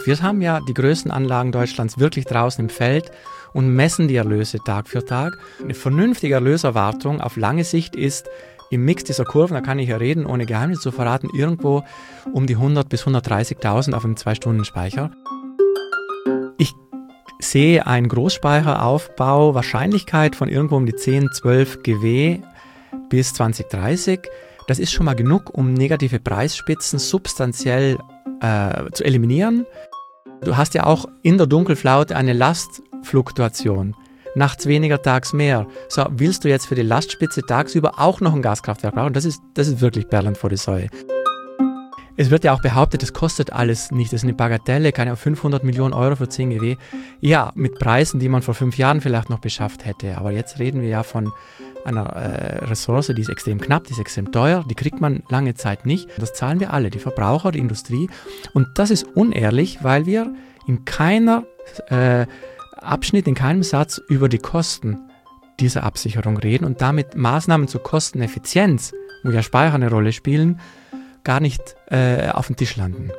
Wir haben ja die größten Anlagen Deutschlands wirklich draußen im Feld und messen die Erlöse Tag für Tag. Eine vernünftige Erlöserwartung auf lange Sicht ist im Mix dieser Kurven, da kann ich ja reden, ohne Geheimnis zu verraten, irgendwo um die 100.000 bis 130.000 auf einem 2-Stunden-Speicher. Ich sehe einen Großspeicheraufbau, Wahrscheinlichkeit von irgendwo um die 10, 12 GW bis 2030. Das ist schon mal genug, um negative Preisspitzen substanziell zu eliminieren. Du hast ja auch in der Dunkelflaute eine Lastfluktuation. Nachts weniger, tags mehr. So, willst du jetzt für die Lastspitze tagsüber auch noch ein Gaskraftwerk brauchen? Das ist wirklich Perlen vor die Säue. Es wird ja auch behauptet, das kostet alles nicht. Das ist eine Bagatelle, keine 500 Millionen Euro für 10 GW. Ja, mit Preisen, die man vor 5 Jahren vielleicht noch beschafft hätte. Aber jetzt reden wir ja von einer Ressource, die ist extrem knapp, die ist extrem teuer, die kriegt man lange Zeit nicht. Das zahlen wir alle, die Verbraucher, die Industrie. Und das ist unehrlich, weil wir in keiner Abschnitt, in keinem Satz über die Kosten dieser Absicherung reden und damit Maßnahmen zur Kosteneffizienz, wo ja Speicher eine Rolle spielen, gar nicht auf dem Tisch landen.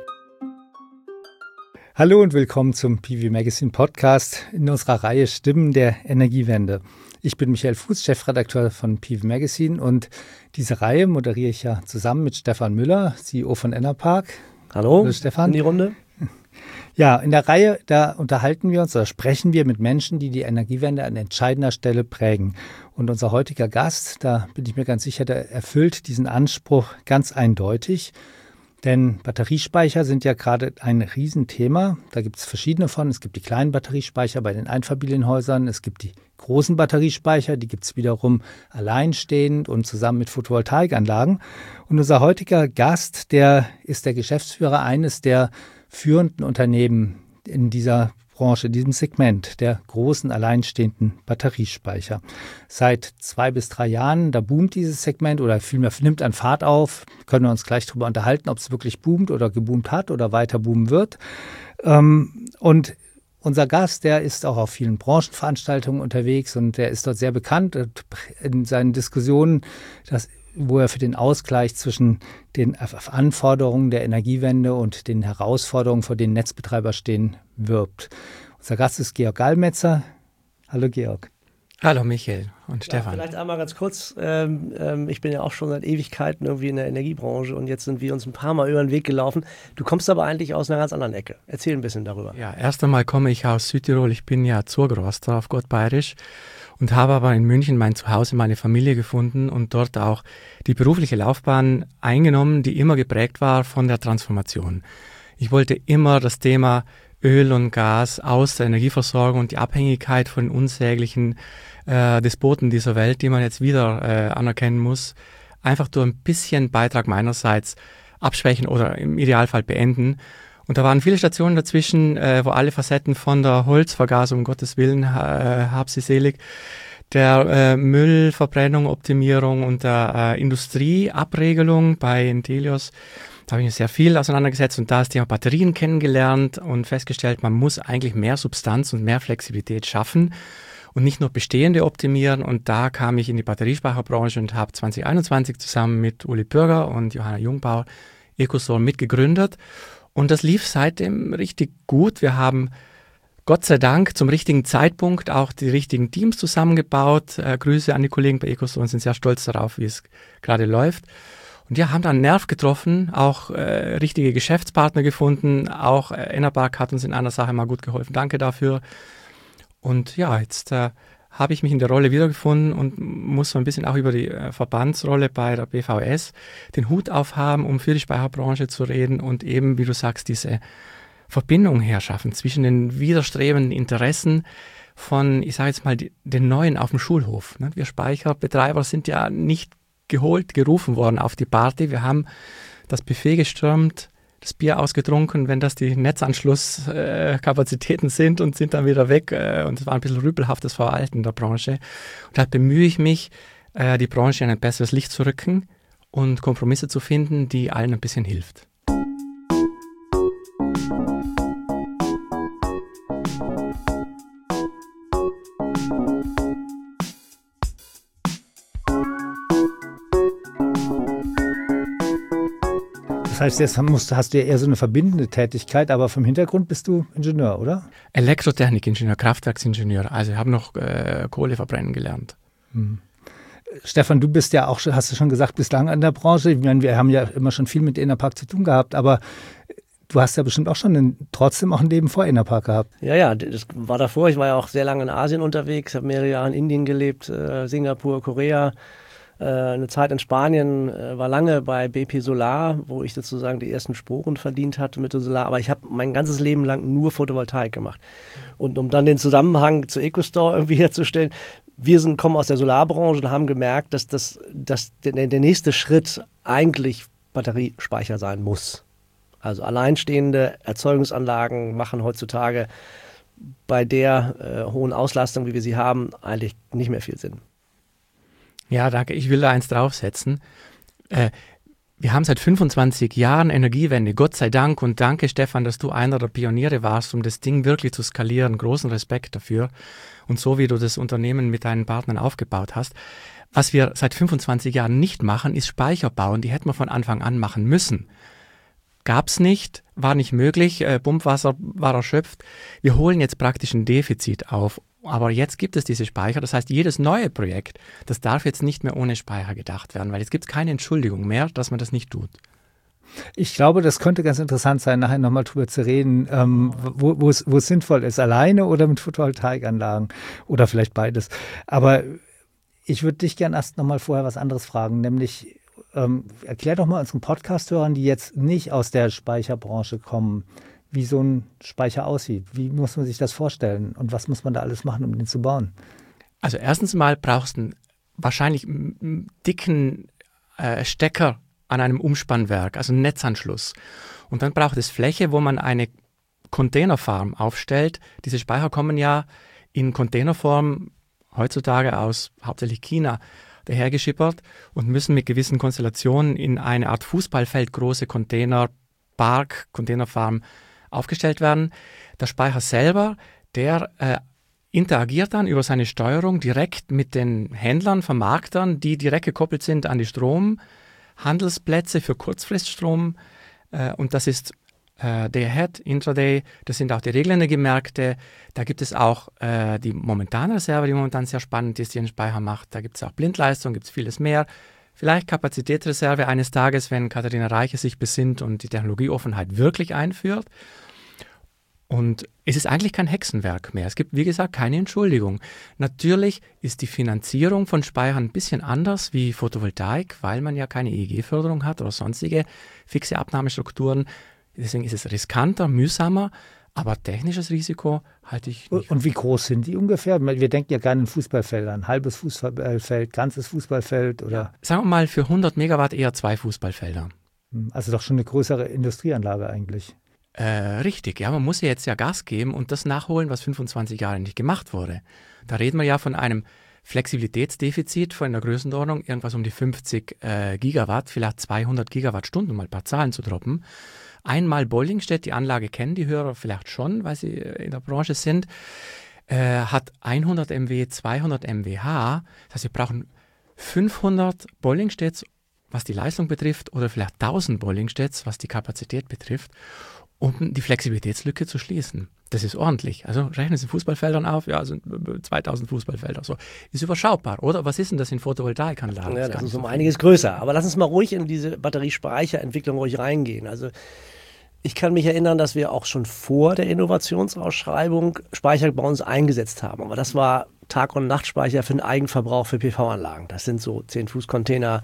Hallo und willkommen zum PV Magazine Podcast in unserer Reihe Stimmen der Energiewende. Ich bin Michael Fuß, Chefredakteur von PV Magazine und diese Reihe moderiere ich ja zusammen mit Stefan Müller, CEO von Enerpark. Hallo Stefan. In die Runde. Ja, in der Reihe, da unterhalten wir uns oder sprechen wir mit Menschen, die die Energiewende an entscheidender Stelle prägen. Und unser heutiger Gast, da bin ich mir ganz sicher, der erfüllt diesen Anspruch ganz eindeutig. Denn Batteriespeicher sind ja gerade ein Riesenthema. Da gibt es verschiedene von. Es gibt die kleinen Batteriespeicher bei den Einfamilienhäusern. Es gibt die großen Batteriespeicher, die gibt es wiederum alleinstehend und zusammen mit Photovoltaikanlagen. Und unser heutiger Gast, der ist der Geschäftsführer eines der führenden Unternehmen in dieser Branche, in diesem Segment der großen alleinstehenden Batteriespeicher. Seit 2 bis 3 Jahren, da boomt dieses Segment oder vielmehr nimmt an Fahrt auf. Können wir uns gleich darüber unterhalten, ob es wirklich boomt oder geboomt hat oder weiter boomen wird. Und unser Gast, der ist auch auf vielen Branchenveranstaltungen unterwegs und der ist dort sehr bekannt in seinen Diskussionen, wo er für den Ausgleich zwischen den Anforderungen der Energiewende und den Herausforderungen, vor denen Netzbetreiber stehen, wirbt. Unser Gast ist Georg Gallmetzer. Hallo Georg. Hallo Michael und Stefan. Vielleicht einmal ganz kurz, ich bin ja auch schon seit Ewigkeiten irgendwie in der Energiebranche und jetzt sind wir uns ein paar Mal über den Weg gelaufen. Du kommst aber eigentlich aus einer ganz anderen Ecke. Erzähl ein bisschen darüber. Ja, erst einmal komme ich aus Südtirol. Ich bin ja Zurgroster auf Gott bayerisch und habe aber in München mein Zuhause, meine Familie gefunden und dort auch die berufliche Laufbahn eingenommen, die immer geprägt war von der Transformation. Ich wollte immer das Thema Öl und Gas aus der Energieversorgung und die Abhängigkeit von den unsäglichen Despoten dieser Welt, die man jetzt wieder anerkennen muss, einfach durch ein bisschen Beitrag meinerseits abschwächen oder im Idealfall beenden. Und da waren viele Stationen dazwischen, wo alle Facetten von der Holzvergasung, um Gottes Willen, hab sie selig, der Müllverbrennung, Optimierung und der Industrieabregelung bei Intelios. Da habe ich mich sehr viel auseinandergesetzt und da das Thema Batterien kennengelernt und festgestellt, man muss eigentlich mehr Substanz und mehr Flexibilität schaffen und nicht nur bestehende optimieren. Und da kam ich in die Batteriespeicherbranche und habe 2021 zusammen mit Uli Bürger und Johanna Jungbauer Ecosol mitgegründet. Und das lief seitdem richtig gut. Wir haben Gott sei Dank zum richtigen Zeitpunkt auch die richtigen Teams zusammengebaut. Grüße an die Kollegen bei Ecosol und sind sehr stolz darauf, wie es gerade läuft. Und ja, haben da einen Nerv getroffen, auch richtige Geschäftspartner gefunden. Auch Enerpark hat uns in einer Sache mal gut geholfen. Danke dafür. Und ja, jetzt habe ich mich in der Rolle wiedergefunden und muss so ein bisschen auch über die Verbandsrolle bei der BVS den Hut aufhaben, um für die Speicherbranche zu reden und eben, wie du sagst, diese Verbindung herschaffen zwischen den widerstrebenden Interessen von, ich sage jetzt mal, den Neuen auf dem Schulhof. Wir Speicherbetreiber sind ja nicht gerufen worden auf die Party. Wir haben das Buffet gestürmt, das Bier ausgetrunken, wenn das die Netzanschlusskapazitäten sind und sind dann wieder weg. Und es war ein bisschen rüpelhaftes Verhalten der Branche. Und da bemühe ich mich, die Branche in ein besseres Licht zu rücken und Kompromisse zu finden, die allen ein bisschen hilft. Das heißt, jetzt hast du ja eher so eine verbindende Tätigkeit, aber vom Hintergrund bist du Ingenieur, oder? Elektrotechnikingenieur, Kraftwerksingenieur. Also ich habe noch Kohle verbrennen gelernt. Stefan, du bist ja auch, hast du schon gesagt, bislang an der Branche. Ich meine, wir haben ja immer schon viel mit Enerpark zu tun gehabt, aber du hast ja bestimmt auch schon trotzdem auch ein Leben vor Enerpark gehabt. Ja, das war davor. Ich war ja auch sehr lange in Asien unterwegs, habe mehrere Jahre in Indien gelebt, Singapur, Korea. Eine Zeit in Spanien, war lange bei BP Solar, wo ich sozusagen die ersten Sporen verdient hatte mit der Solar. Aber ich habe mein ganzes Leben lang nur Photovoltaik gemacht. Und um dann den Zusammenhang zu EcoStore irgendwie herzustellen, wir kommen aus der Solarbranche und haben gemerkt, dass der nächste Schritt eigentlich Batteriespeicher sein muss. Also alleinstehende Erzeugungsanlagen machen heutzutage bei der hohen Auslastung, wie wir sie haben, eigentlich nicht mehr viel Sinn. Ja, danke. Ich will da eins draufsetzen. Wir haben seit 25 Jahren Energiewende, Gott sei Dank. Und danke, Stefan, dass du einer der Pioniere warst, um das Ding wirklich zu skalieren. Großen Respekt dafür. Und so, wie du das Unternehmen mit deinen Partnern aufgebaut hast. Was wir seit 25 Jahren nicht machen, ist Speicher bauen. Die hätten wir von Anfang an machen müssen. Gab's nicht, war nicht möglich, Pumpwasser war erschöpft. Wir holen jetzt praktisch ein Defizit auf. Aber jetzt gibt es diese Speicher, das heißt, jedes neue Projekt, das darf jetzt nicht mehr ohne Speicher gedacht werden, weil jetzt gibt es keine Entschuldigung mehr, dass man das nicht tut. Ich glaube, das könnte ganz interessant sein, nachher nochmal drüber zu reden, wo es sinnvoll ist, alleine oder mit Photovoltaikanlagen oder vielleicht beides. Aber ich würde dich gerne erst nochmal vorher was anderes fragen, nämlich erklär doch mal unseren Podcast-Hörern, die jetzt nicht aus der Speicherbranche kommen, wie so ein Speicher aussieht. Wie muss man sich das vorstellen und was muss man da alles machen, um den zu bauen? Also erstens mal brauchst du wahrscheinlich einen dicken Stecker an einem Umspannwerk, also einen Netzanschluss. Und dann braucht es Fläche, wo man eine Containerfarm aufstellt. Diese Speicher kommen ja in Containerform heutzutage aus hauptsächlich China dahergeschippert und müssen mit gewissen Konstellationen in eine Art Fußballfeld große Containerpark, Containerfarm aufgestellt werden. Der Speicher selber, der interagiert dann über seine Steuerung direkt mit den Händlern, Vermarktern, die direkt gekoppelt sind an die Stromhandelsplätze für Kurzfriststrom. Und das ist Day-Ahead, Intraday, das sind auch die Regelergiemärkte. Da gibt es auch die momentane Reserve, die momentan sehr spannend ist, die einen Speicher macht. Da gibt es auch Blindleistung, gibt es vieles mehr. Vielleicht Kapazitätsreserve eines Tages, wenn Katharina Reiche sich besinnt und die Technologieoffenheit wirklich einführt. Und es ist eigentlich kein Hexenwerk mehr. Es gibt, wie gesagt, keine Entschuldigung. Natürlich ist die Finanzierung von Speichern ein bisschen anders wie Photovoltaik, weil man ja keine EEG-Förderung hat oder sonstige fixe Abnahmestrukturen. Deswegen ist es riskanter, mühsamer, aber technisches Risiko halte ich nicht. Und wie groß sind die ungefähr? Wir denken ja gerne in Fußballfeldern. Halbes Fußballfeld, ganzes Fußballfeld oder? Sagen wir mal für 100 Megawatt eher 2 Fußballfelder. Also doch schon eine größere Industrieanlage eigentlich. Richtig, ja, man muss ja jetzt ja Gas geben und das nachholen, was 25 Jahre nicht gemacht wurde. Da reden wir ja von einem Flexibilitätsdefizit von der Größenordnung, irgendwas um die 50 Gigawatt, vielleicht 200 Gigawattstunden, um mal ein paar Zahlen zu droppen. Einmal Bollingstedt, die Anlage kennen die Hörer vielleicht schon, weil sie in der Branche sind, hat 100 MW, 200 MWH. Das heißt, wir brauchen 500 Bollingstedts, was die Leistung betrifft, oder vielleicht 1000 Bollingstedts, was die Kapazität betrifft, um die Flexibilitätslücke zu schließen. Das ist ordentlich. Also rechnen Sie Fußballfeldern auf, ja, also 2000 Fußballfelder. So. Ist überschaubar, oder? Was ist denn das in Photovoltaikanlagen? Ja, das ist um einiges größer. Aber lass uns mal ruhig in diese Batteriespeicherentwicklung ruhig reingehen. Also ich kann mich erinnern, dass wir auch schon vor der Innovationsausschreibung Speicher bei uns eingesetzt haben. Aber das war Tag- und Nachtspeicher für den Eigenverbrauch für PV-Anlagen. Das sind so 10-Fuß-Container,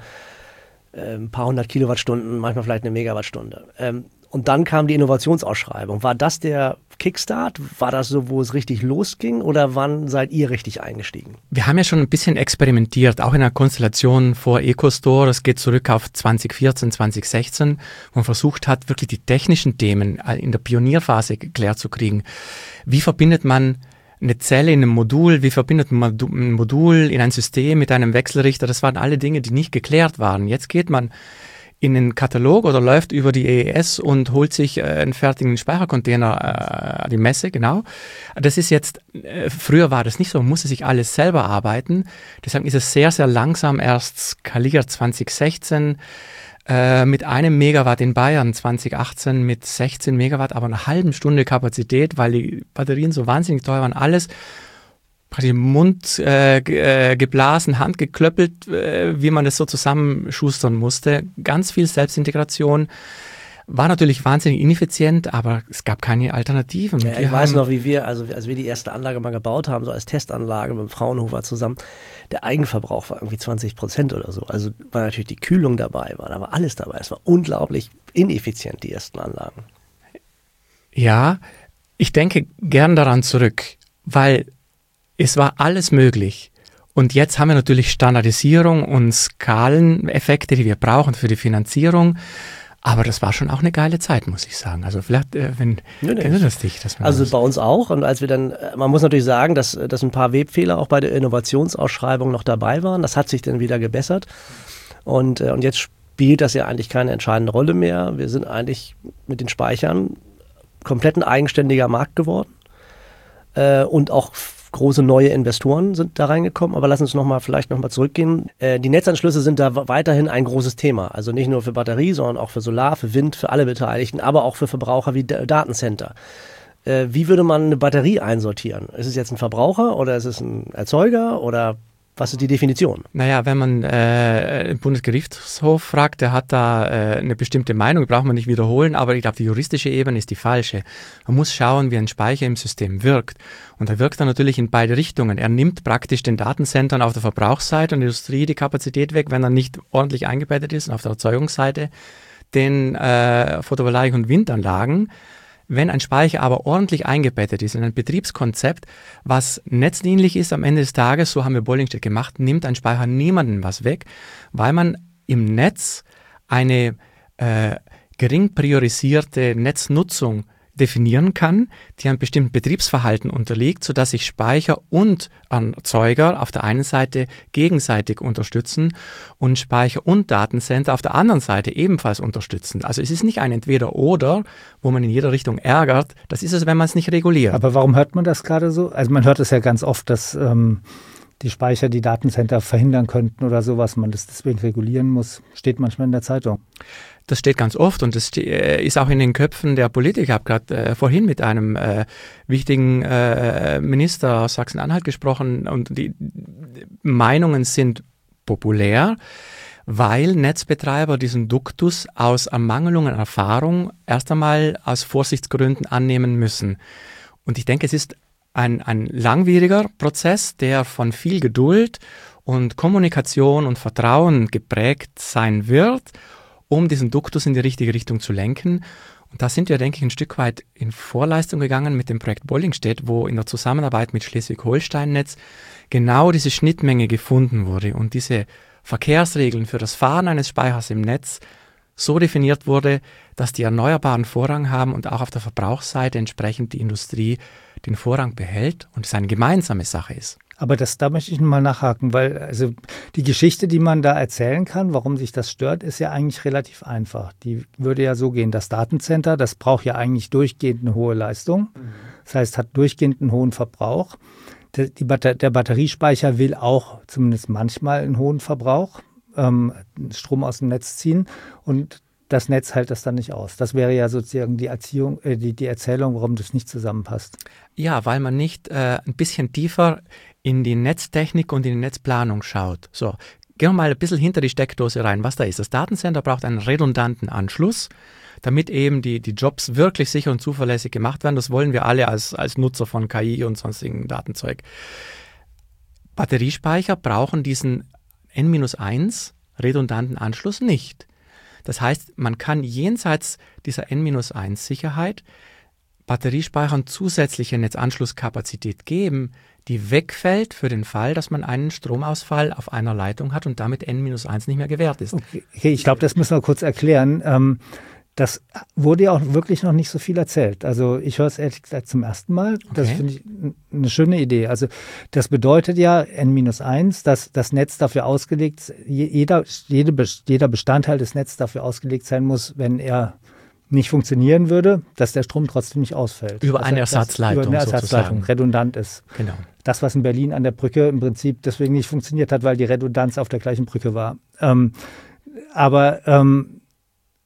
ein paar hundert Kilowattstunden, manchmal vielleicht eine Megawattstunde. Und dann kam die Innovationsausschreibung. War das der Kickstart? War das so, wo es richtig losging? Oder wann seid ihr richtig eingestiegen? Wir haben ja schon ein bisschen experimentiert, auch in einer Konstellation vor EcoStore. Das geht zurück auf 2014, 2016, wo man versucht hat, wirklich die technischen Themen in der Pionierphase geklärt zu kriegen. Wie verbindet man eine Zelle in einem Modul, wie verbindet man ein Modul in ein System mit einem Wechselrichter? Das waren alle Dinge, die nicht geklärt waren. Jetzt geht man in den Katalog oder läuft über die EES und holt sich einen fertigen Speichercontainer, die Messe, genau. Das ist jetzt, früher war das nicht so, man musste sich alles selber arbeiten. Deshalb ist es sehr, sehr langsam erst skaliert 2016. mit 1 Megawatt in Bayern 2018 mit 16 Megawatt, aber einer halben Stunde Kapazität, weil die Batterien so wahnsinnig teuer waren. Alles praktisch im Mund geblasen, handgeklöppelt, wie man das so zusammenschustern musste. Ganz viel Selbstintegration. War natürlich wahnsinnig ineffizient, aber es gab keine Alternativen. Ja, ich weiß noch, wie wir, also als wir die erste Anlage mal gebaut haben, so als Testanlage mit dem Fraunhofer zusammen, der Eigenverbrauch war irgendwie 20% oder so. Also war natürlich die Kühlung dabei, da war alles dabei. Es war unglaublich ineffizient, die ersten Anlagen. Ja, ich denke gern daran zurück, weil es war alles möglich. Und jetzt haben wir natürlich Standardisierung und Skaleneffekte, die wir brauchen für die Finanzierung. Aber das war schon auch eine geile Zeit, muss ich sagen. Also vielleicht, kennst du das nicht? Also bei uns auch. Und als wir dann, man muss natürlich sagen, dass ein paar Webfehler auch bei der Innovationsausschreibung noch dabei waren. Das hat sich dann wieder gebessert. Und jetzt spielt das ja eigentlich keine entscheidende Rolle mehr. Wir sind eigentlich mit den Speichern komplett ein eigenständiger Markt geworden. Und auch große neue Investoren sind da reingekommen, aber lass uns vielleicht nochmal zurückgehen. Die Netzanschlüsse sind da weiterhin ein großes Thema. Also nicht nur für Batterie, sondern auch für Solar, für Wind, für alle Beteiligten, aber auch für Verbraucher wie Datencenter. Wie würde man eine Batterie einsortieren? Ist es jetzt ein Verbraucher oder ist es ein Erzeuger oder was ist die Definition? Naja, wenn man den Bundesgerichtshof fragt, der hat da eine bestimmte Meinung, die braucht man nicht wiederholen, aber ich glaube, die juristische Ebene ist die falsche. Man muss schauen, wie ein Speicher im System wirkt. Und da wirkt er natürlich in beide Richtungen. Er nimmt praktisch den Datencentern auf der Verbrauchsseite und der Industrie die Kapazität weg, wenn er nicht ordentlich eingebettet ist, und auf der Erzeugungsseite den Photovoltaik- und Windanlagen. Wenn ein Speicher aber ordentlich eingebettet ist in ein Betriebskonzept, was netzdienlich ist am Ende des Tages, so haben wir Bollingstedt gemacht, nimmt ein Speicher niemandem was weg, weil man im Netz eine gering priorisierte Netznutzung definieren kann, die einem bestimmten Betriebsverhalten unterliegt, sodass sich Speicher und Erzeuger auf der einen Seite gegenseitig unterstützen und Speicher und Datencenter auf der anderen Seite ebenfalls unterstützen. Also es ist nicht ein Entweder-Oder, wo man in jeder Richtung ärgert. Das ist es, wenn man es nicht reguliert. Aber warum hört man das gerade so? Also man hört es ja ganz oft, dass die Speicher die Datencenter verhindern könnten oder sowas, man das deswegen regulieren muss. Steht manchmal in der Zeitung. Das steht ganz oft und das ist auch in den Köpfen der Politiker. Ich habe gerade vorhin mit einem wichtigen Minister aus Sachsen-Anhalt gesprochen und die Meinungen sind populär, weil Netzbetreiber diesen Duktus aus Ermangelung an Erfahrung erst einmal aus Vorsichtsgründen annehmen müssen. Und ich denke, es ist ein langwieriger Prozess, der von viel Geduld und Kommunikation und Vertrauen geprägt sein wird, um diesen Duktus in die richtige Richtung zu lenken. Und da sind wir, denke ich, ein Stück weit in Vorleistung gegangen mit dem Projekt Bollingstedt, wo in der Zusammenarbeit mit Schleswig-Holstein-Netz genau diese Schnittmenge gefunden wurde und diese Verkehrsregeln für das Fahren eines Speichers im Netz so definiert wurde, dass die Erneuerbaren Vorrang haben und auch auf der Verbrauchsseite entsprechend die Industrie den Vorrang behält und es eine gemeinsame Sache ist. Aber da möchte ich nochmal nachhaken, weil also die Geschichte, die man da erzählen kann, warum sich das stört, ist ja eigentlich relativ einfach. Die würde ja so gehen, das Datencenter, das braucht ja eigentlich durchgehend eine hohe Leistung. Das heißt, hat durchgehend einen hohen Verbrauch. Der Batteriespeicher will auch zumindest manchmal einen hohen Verbrauch, Strom aus dem Netz ziehen und das Netz hält das dann nicht aus. Das wäre ja sozusagen die Erzählung, warum das nicht zusammenpasst. Ja, weil man nicht ein bisschen tiefer in die Netztechnik und in die Netzplanung schaut. So, gehen wir mal ein bisschen hinter die Steckdose rein, was da ist. Das Datencenter braucht einen redundanten Anschluss, damit eben die Jobs wirklich sicher und zuverlässig gemacht werden. Das wollen wir alle als Nutzer von KI und sonstigen Datenzeug. Batteriespeicher brauchen diesen N-1 redundanten Anschluss nicht. Das heißt, man kann jenseits dieser N-1-Sicherheit Batteriespeichern zusätzliche Netzanschlusskapazität geben, die wegfällt für den Fall, dass man einen Stromausfall auf einer Leitung hat und damit N-1 nicht mehr gewährt ist. Okay, ich glaube, das müssen wir kurz erklären. Das wurde ja auch wirklich noch nicht so viel erzählt. Also ich höre es ehrlich gesagt zum ersten Mal. Das finde ich eine schöne Idee. Also das bedeutet ja N-1, dass das Netz dafür ausgelegt, jeder Bestandteil des Netzes dafür ausgelegt sein muss, wenn er nicht funktionieren würde, dass der Strom trotzdem nicht ausfällt. Über eine Ersatzleitung über eine Ersatzleitung, redundant ist. Genau. Das, was in Berlin an der Brücke im Prinzip deswegen nicht funktioniert hat, weil die Redundanz auf der gleichen Brücke war. Aber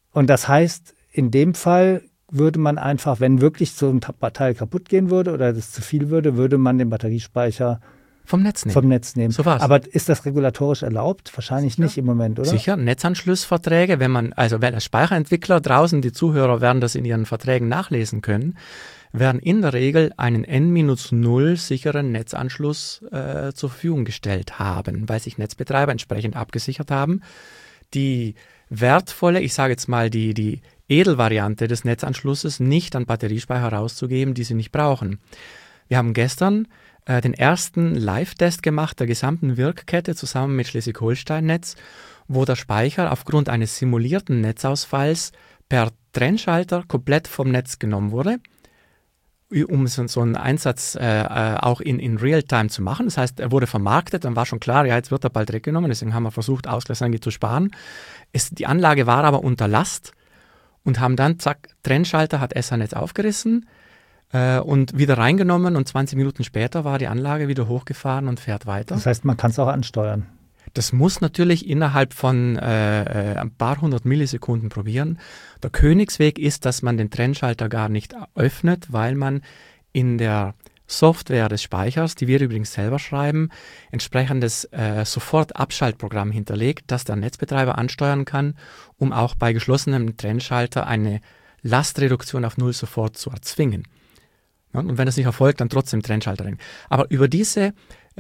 Und das heißt, in dem Fall würde man einfach, wenn wirklich so ein Teil kaputt gehen würde oder das zu viel würde man den Batteriespeicher vom Netz nehmen. So war's. Aber ist das regulatorisch erlaubt? Wahrscheinlich nicht im Moment, oder? Sicher, Netzanschlussverträge, wenn als Speicherentwickler draußen, die Zuhörer werden das in ihren Verträgen nachlesen können, werden in der Regel einen N-0 sicheren Netzanschluss zur Verfügung gestellt haben, weil sich Netzbetreiber entsprechend abgesichert haben. Die wertvolle, ich sage jetzt mal die Edelvariante des Netzanschlusses nicht an Batteriespeicher rauszugeben, die sie nicht brauchen. Wir haben gestern den ersten Live-Test gemacht der gesamten Wirkkette zusammen mit Schleswig-Holstein-Netz, wo der Speicher aufgrund eines simulierten Netzausfalls per Trennschalter komplett vom Netz genommen wurde, um so einen Einsatz auch in Realtime zu machen. Das heißt, er wurde vermarktet, dann war schon klar, ja, jetzt wird er bald weggenommen, deswegen haben wir versucht, Ausgleichsenergie zu sparen. Die Anlage war aber unter Last und haben dann, zack, Trennschalter hat SH-Netz aufgerissen, und wieder reingenommen und 20 Minuten später war die Anlage wieder hochgefahren und fährt weiter. Das heißt, man kann es auch ansteuern. Das muss natürlich innerhalb von ein paar hundert Millisekunden probieren. Der Königsweg ist, dass man den Trennschalter gar nicht öffnet, weil man in der Software des Speichers, die wir übrigens selber schreiben, entsprechendes Sofort-Abschaltprogramm hinterlegt, das der Netzbetreiber ansteuern kann, um auch bei geschlossenem Trennschalter eine Lastreduktion auf 0 sofort zu erzwingen. Ja, und wenn das nicht erfolgt, dann trotzdem Trennschalter rein. Aber über diese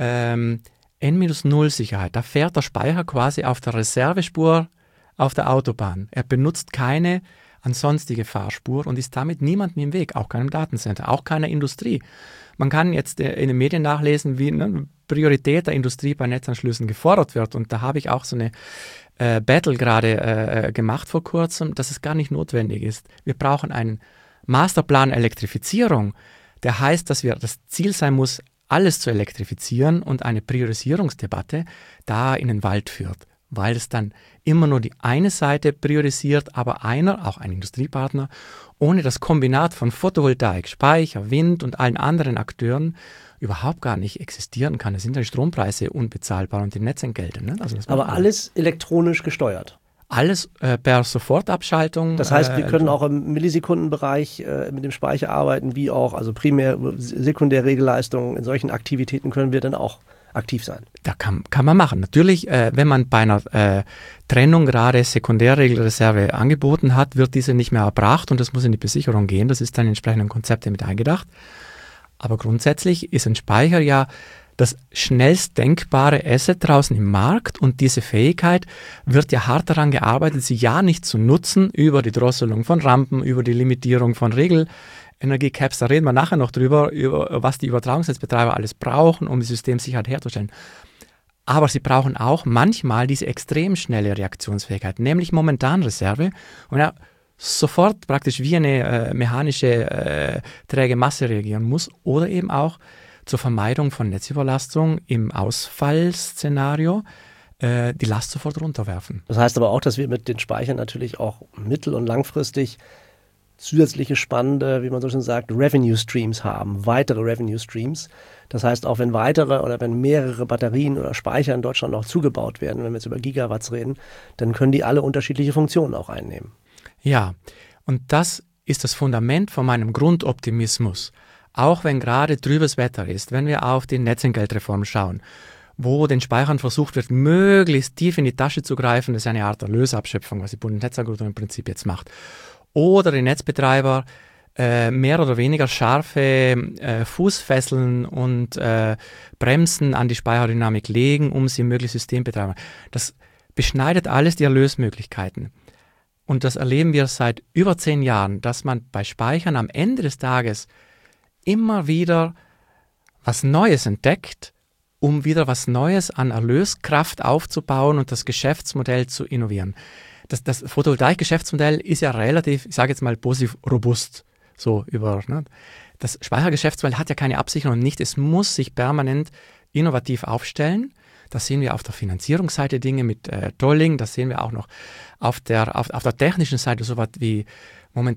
N-0-Sicherheit, da fährt der Speicher quasi auf der Reservespur auf der Autobahn. Er benutzt keine ansonstige Fahrspur und ist damit niemandem im Weg, auch keinem Datencenter, auch keiner Industrie. Man kann jetzt in den Medien nachlesen, wie eine Priorität der Industrie bei Netzanschlüssen gefordert wird. Und da habe ich auch so eine Battle gerade gemacht vor kurzem, dass es gar nicht notwendig ist. Wir brauchen einen Masterplan Elektrifizierung, der heißt, dass das Ziel sein muss, alles zu elektrifizieren und eine Priorisierungsdebatte da in den Wald führt, weil es dann immer nur die eine Seite priorisiert, aber einer, auch ein Industriepartner, ohne das Kombinat von Photovoltaik, Speicher, Wind und allen anderen Akteuren überhaupt gar nicht existieren kann. Es sind die Strompreise unbezahlbar und die Netzentgelte. Ne? Also aber alles elektronisch gesteuert. Alles per Sofortabschaltung. Das heißt, wir können auch im Millisekundenbereich mit dem Speicher arbeiten, wie auch, also Primär-, Sekundärregelleistungen. In solchen Aktivitäten können wir dann auch aktiv sein. Da kann man machen. Natürlich, wenn man bei einer Trennung gerade Sekundärregelreserve angeboten hat, wird diese nicht mehr erbracht und das muss in die Besicherung gehen. Das ist dann in entsprechenden Konzepte mit eingedacht. Aber grundsätzlich ist ein Speicher ja das schnellst denkbare Asset draußen im Markt und diese Fähigkeit wird ja hart daran gearbeitet, sie ja nicht zu nutzen über die Drosselung von Rampen, über die Limitierung von Regelenergiecaps. Da reden wir nachher noch drüber, über was die Übertragungsnetzbetreiber alles brauchen, um die Systemsicherheit herzustellen. Aber sie brauchen auch manchmal diese extrem schnelle Reaktionsfähigkeit, nämlich Momentanreserve. Und ja, sofort praktisch wie eine mechanische träge Masse reagieren muss oder eben auch zur Vermeidung von Netzüberlastung im Ausfallszenario die Last sofort runterwerfen. Das heißt aber auch, dass wir mit den Speichern natürlich auch mittel- und langfristig zusätzliche spannende, wie man so schön sagt, Revenue Streams haben, weitere Revenue Streams. Das heißt, auch wenn weitere oder wenn mehrere Batterien oder Speicher in Deutschland noch zugebaut werden, wenn wir jetzt über Gigawatts reden, dann können die alle unterschiedliche Funktionen auch einnehmen. Ja, und das ist das Fundament von meinem Grundoptimismus. Auch wenn gerade trübes Wetter ist, wenn wir auf die Netzentgeltreform schauen, wo den Speichern versucht wird, möglichst tief in die Tasche zu greifen, das ist eine Art Erlösabschöpfung, was die Bundesnetzagentur im Prinzip jetzt macht. Oder die Netzbetreiber mehr oder weniger scharfe Fußfesseln und Bremsen an die Speicherdynamik legen, um sie möglichst Systembetreiber. Das beschneidet alles die Erlösmöglichkeiten. Und das erleben wir seit über 10 Jahren, dass man bei Speichern am Ende des Tages immer wieder was Neues entdeckt, um wieder was Neues an Erlöskraft aufzubauen und das Geschäftsmodell zu innovieren. Das Photovoltaik-Geschäftsmodell ist ja relativ, ich sage jetzt mal positiv robust. Ne? Das Speichergeschäftsmodell hat ja keine Absicherung und nicht, es muss sich permanent innovativ aufstellen. Das sehen wir auf der Finanzierungsseite Dinge mit Tolling, das sehen wir auch noch auf der technischen Seite, so was wie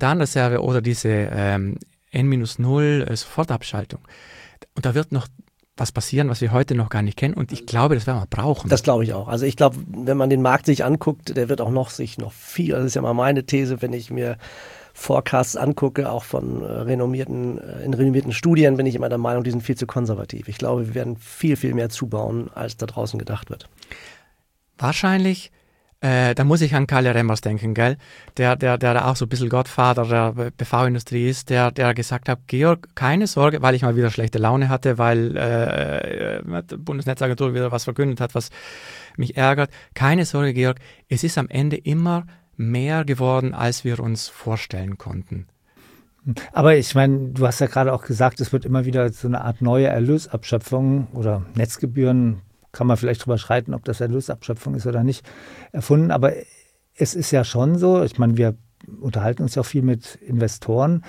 Momentanreserve oder diese N-0 Sofortabschaltung. Und da wird noch was passieren, was wir heute noch gar nicht kennen. Und ich glaube, das werden wir brauchen. Das glaube ich auch. Also ich glaube, wenn man den Markt sich anguckt, der wird auch sich noch viel, das ist ja mal meine These, wenn ich mir Forecasts angucke, auch von renommierten Studien, bin ich immer der Meinung, die sind viel zu konservativ. Ich glaube, wir werden viel, viel mehr zubauen, als da draußen gedacht wird. Wahrscheinlich, da muss ich an Karl Remmers denken, gell? Der auch so ein bisschen Gottvater der BV-Industrie ist, der gesagt hat, Georg, keine Sorge, weil ich mal wieder schlechte Laune hatte, weil die Bundesnetzagentur wieder was verkündet hat, was mich ärgert. Keine Sorge, Georg, es ist am Ende immer mehr geworden, als wir uns vorstellen konnten. Aber ich meine, du hast ja gerade auch gesagt, es wird immer wieder so eine Art neue Erlösabschöpfung oder Netzgebühren, kann man vielleicht drüber streiten, ob das Erlösabschöpfung ist oder nicht, erfunden. Aber es ist ja schon so, ich meine, wir unterhalten uns ja auch viel mit Investoren,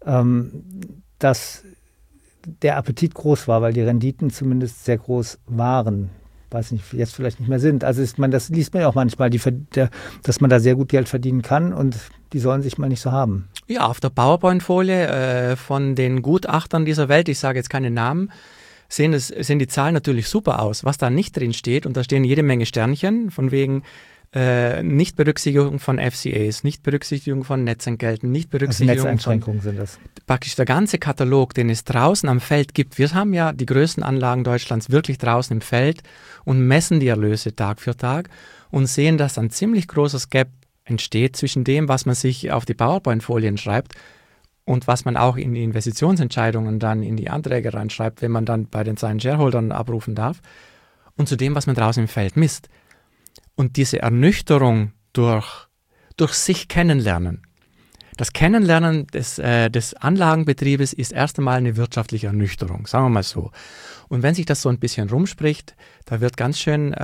dass der Appetit groß war, weil die Renditen zumindest sehr groß waren. Weiß nicht, jetzt vielleicht nicht mehr sind. Also das liest man ja auch manchmal, dass man da sehr gut Geld verdienen kann und die sollen sich mal nicht so haben. Ja, auf der PowerPoint-Folie von den Gutachtern dieser Welt, ich sage jetzt keine Namen, sehen die Zahlen natürlich super aus. Was da nicht drin steht, und da stehen jede Menge Sternchen, von wegen Nichtberücksichtigung von FCAs, Nichtberücksichtigung von Netzentgelten, Nichtberücksichtigung also Netzeinschränkungen sind das. Praktisch der ganze Katalog, den es draußen am Feld gibt. Wir haben ja die größten Anlagen Deutschlands wirklich draußen im Feld und messen die Erlöse Tag für Tag und sehen, dass ein ziemlich großes Gap entsteht zwischen dem, was man sich auf die PowerPoint-Folien schreibt und was man auch in die Investitionsentscheidungen dann in die Anträge reinschreibt, wenn man dann bei den seinen Shareholdern abrufen darf, und zu dem, was man draußen im Feld misst. Und diese Ernüchterung durch sich kennenlernen. Das Kennenlernen des Anlagenbetriebes ist erst einmal eine wirtschaftliche Ernüchterung, sagen wir mal so. Und wenn sich das so ein bisschen rumspricht, da wird ganz schön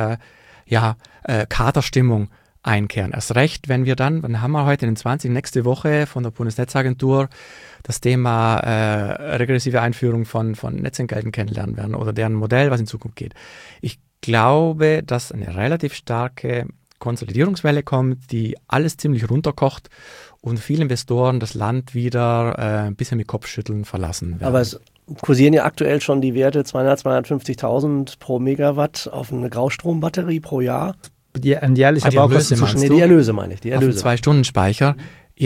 Katerstimmung einkehren. Erst recht, wenn wir dann haben wir heute den 20. nächste Woche von der Bundesnetzagentur das Thema regressive Einführung von Netzentgelten kennenlernen werden oder deren Modell, was in Zukunft geht. Ich glaube, dass eine relativ starke Konsolidierungswelle kommt, die alles ziemlich runterkocht und viele Investoren das Land wieder ein bisschen mit Kopfschütteln verlassen werden. Aber es kursieren ja aktuell schon die Werte 200.000, 250.000 pro Megawatt auf eine Graustrombatterie pro Jahr. Ein jährlicher Baukosten meinst du? Die Erlöse meine ich. Die Erlöse. Auf einen 2-Stunden-Speicher,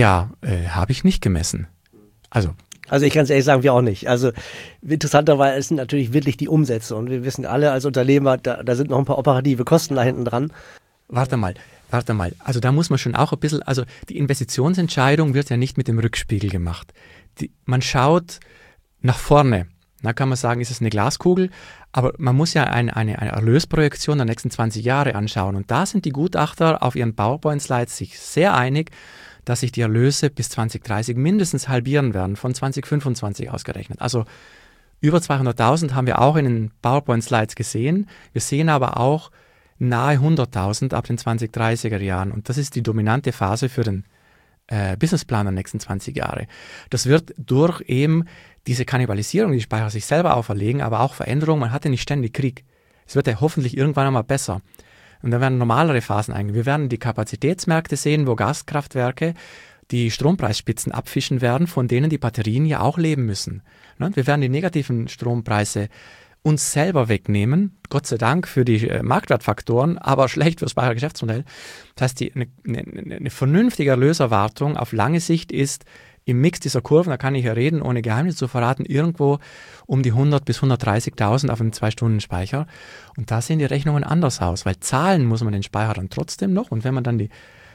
habe ich nicht gemessen. Also ich kann es ehrlich sagen, wir auch nicht. Also interessanterweise sind natürlich wirklich die Umsätze und wir wissen alle als Unternehmer, da sind noch ein paar operative Kosten da hinten dran. Warte mal. Also da muss man schon auch ein bisschen, also die Investitionsentscheidung wird ja nicht mit dem Rückspiegel gemacht. Man schaut nach vorne. Da kann man sagen, ist es eine Glaskugel, aber man muss ja eine Erlösprojektion der nächsten 20 Jahre anschauen. Und da sind die Gutachter auf ihren PowerPoint-Slides sich sehr einig, dass sich die Erlöse bis 2030 mindestens halbieren werden, von 2025 ausgerechnet. Also über 200.000 haben wir auch in den PowerPoint-Slides gesehen. Wir sehen aber auch nahe 100.000 ab den 2030er Jahren. Und das ist die dominante Phase für den Businessplan der nächsten 20 Jahre. Das wird durch eben diese Kannibalisierung, die Speicher sich selber auferlegen, aber auch Veränderungen. Man hatte nicht ständig Krieg. Es wird ja hoffentlich irgendwann einmal besser. Und dann werden normalere Phasen eingegangen. Wir werden die Kapazitätsmärkte sehen, wo Gaskraftwerke die Strompreisspitzen abfischen werden, von denen die Batterien ja auch leben müssen. Wir werden die negativen Strompreise uns selber wegnehmen, Gott sei Dank für die Marktwertfaktoren, aber schlecht fürs Speichergeschäftsmodell. Das heißt, eine vernünftige Erlöserwartung auf lange Sicht ist im Mix dieser Kurven, da kann ich ja reden, ohne Geheimnis zu verraten, irgendwo um die 100.000 bis 130.000 auf einem 2-Stunden-Speicher. Und da sehen die Rechnungen anders aus, weil zahlen muss man den Speicher dann trotzdem noch. Und wenn man dann die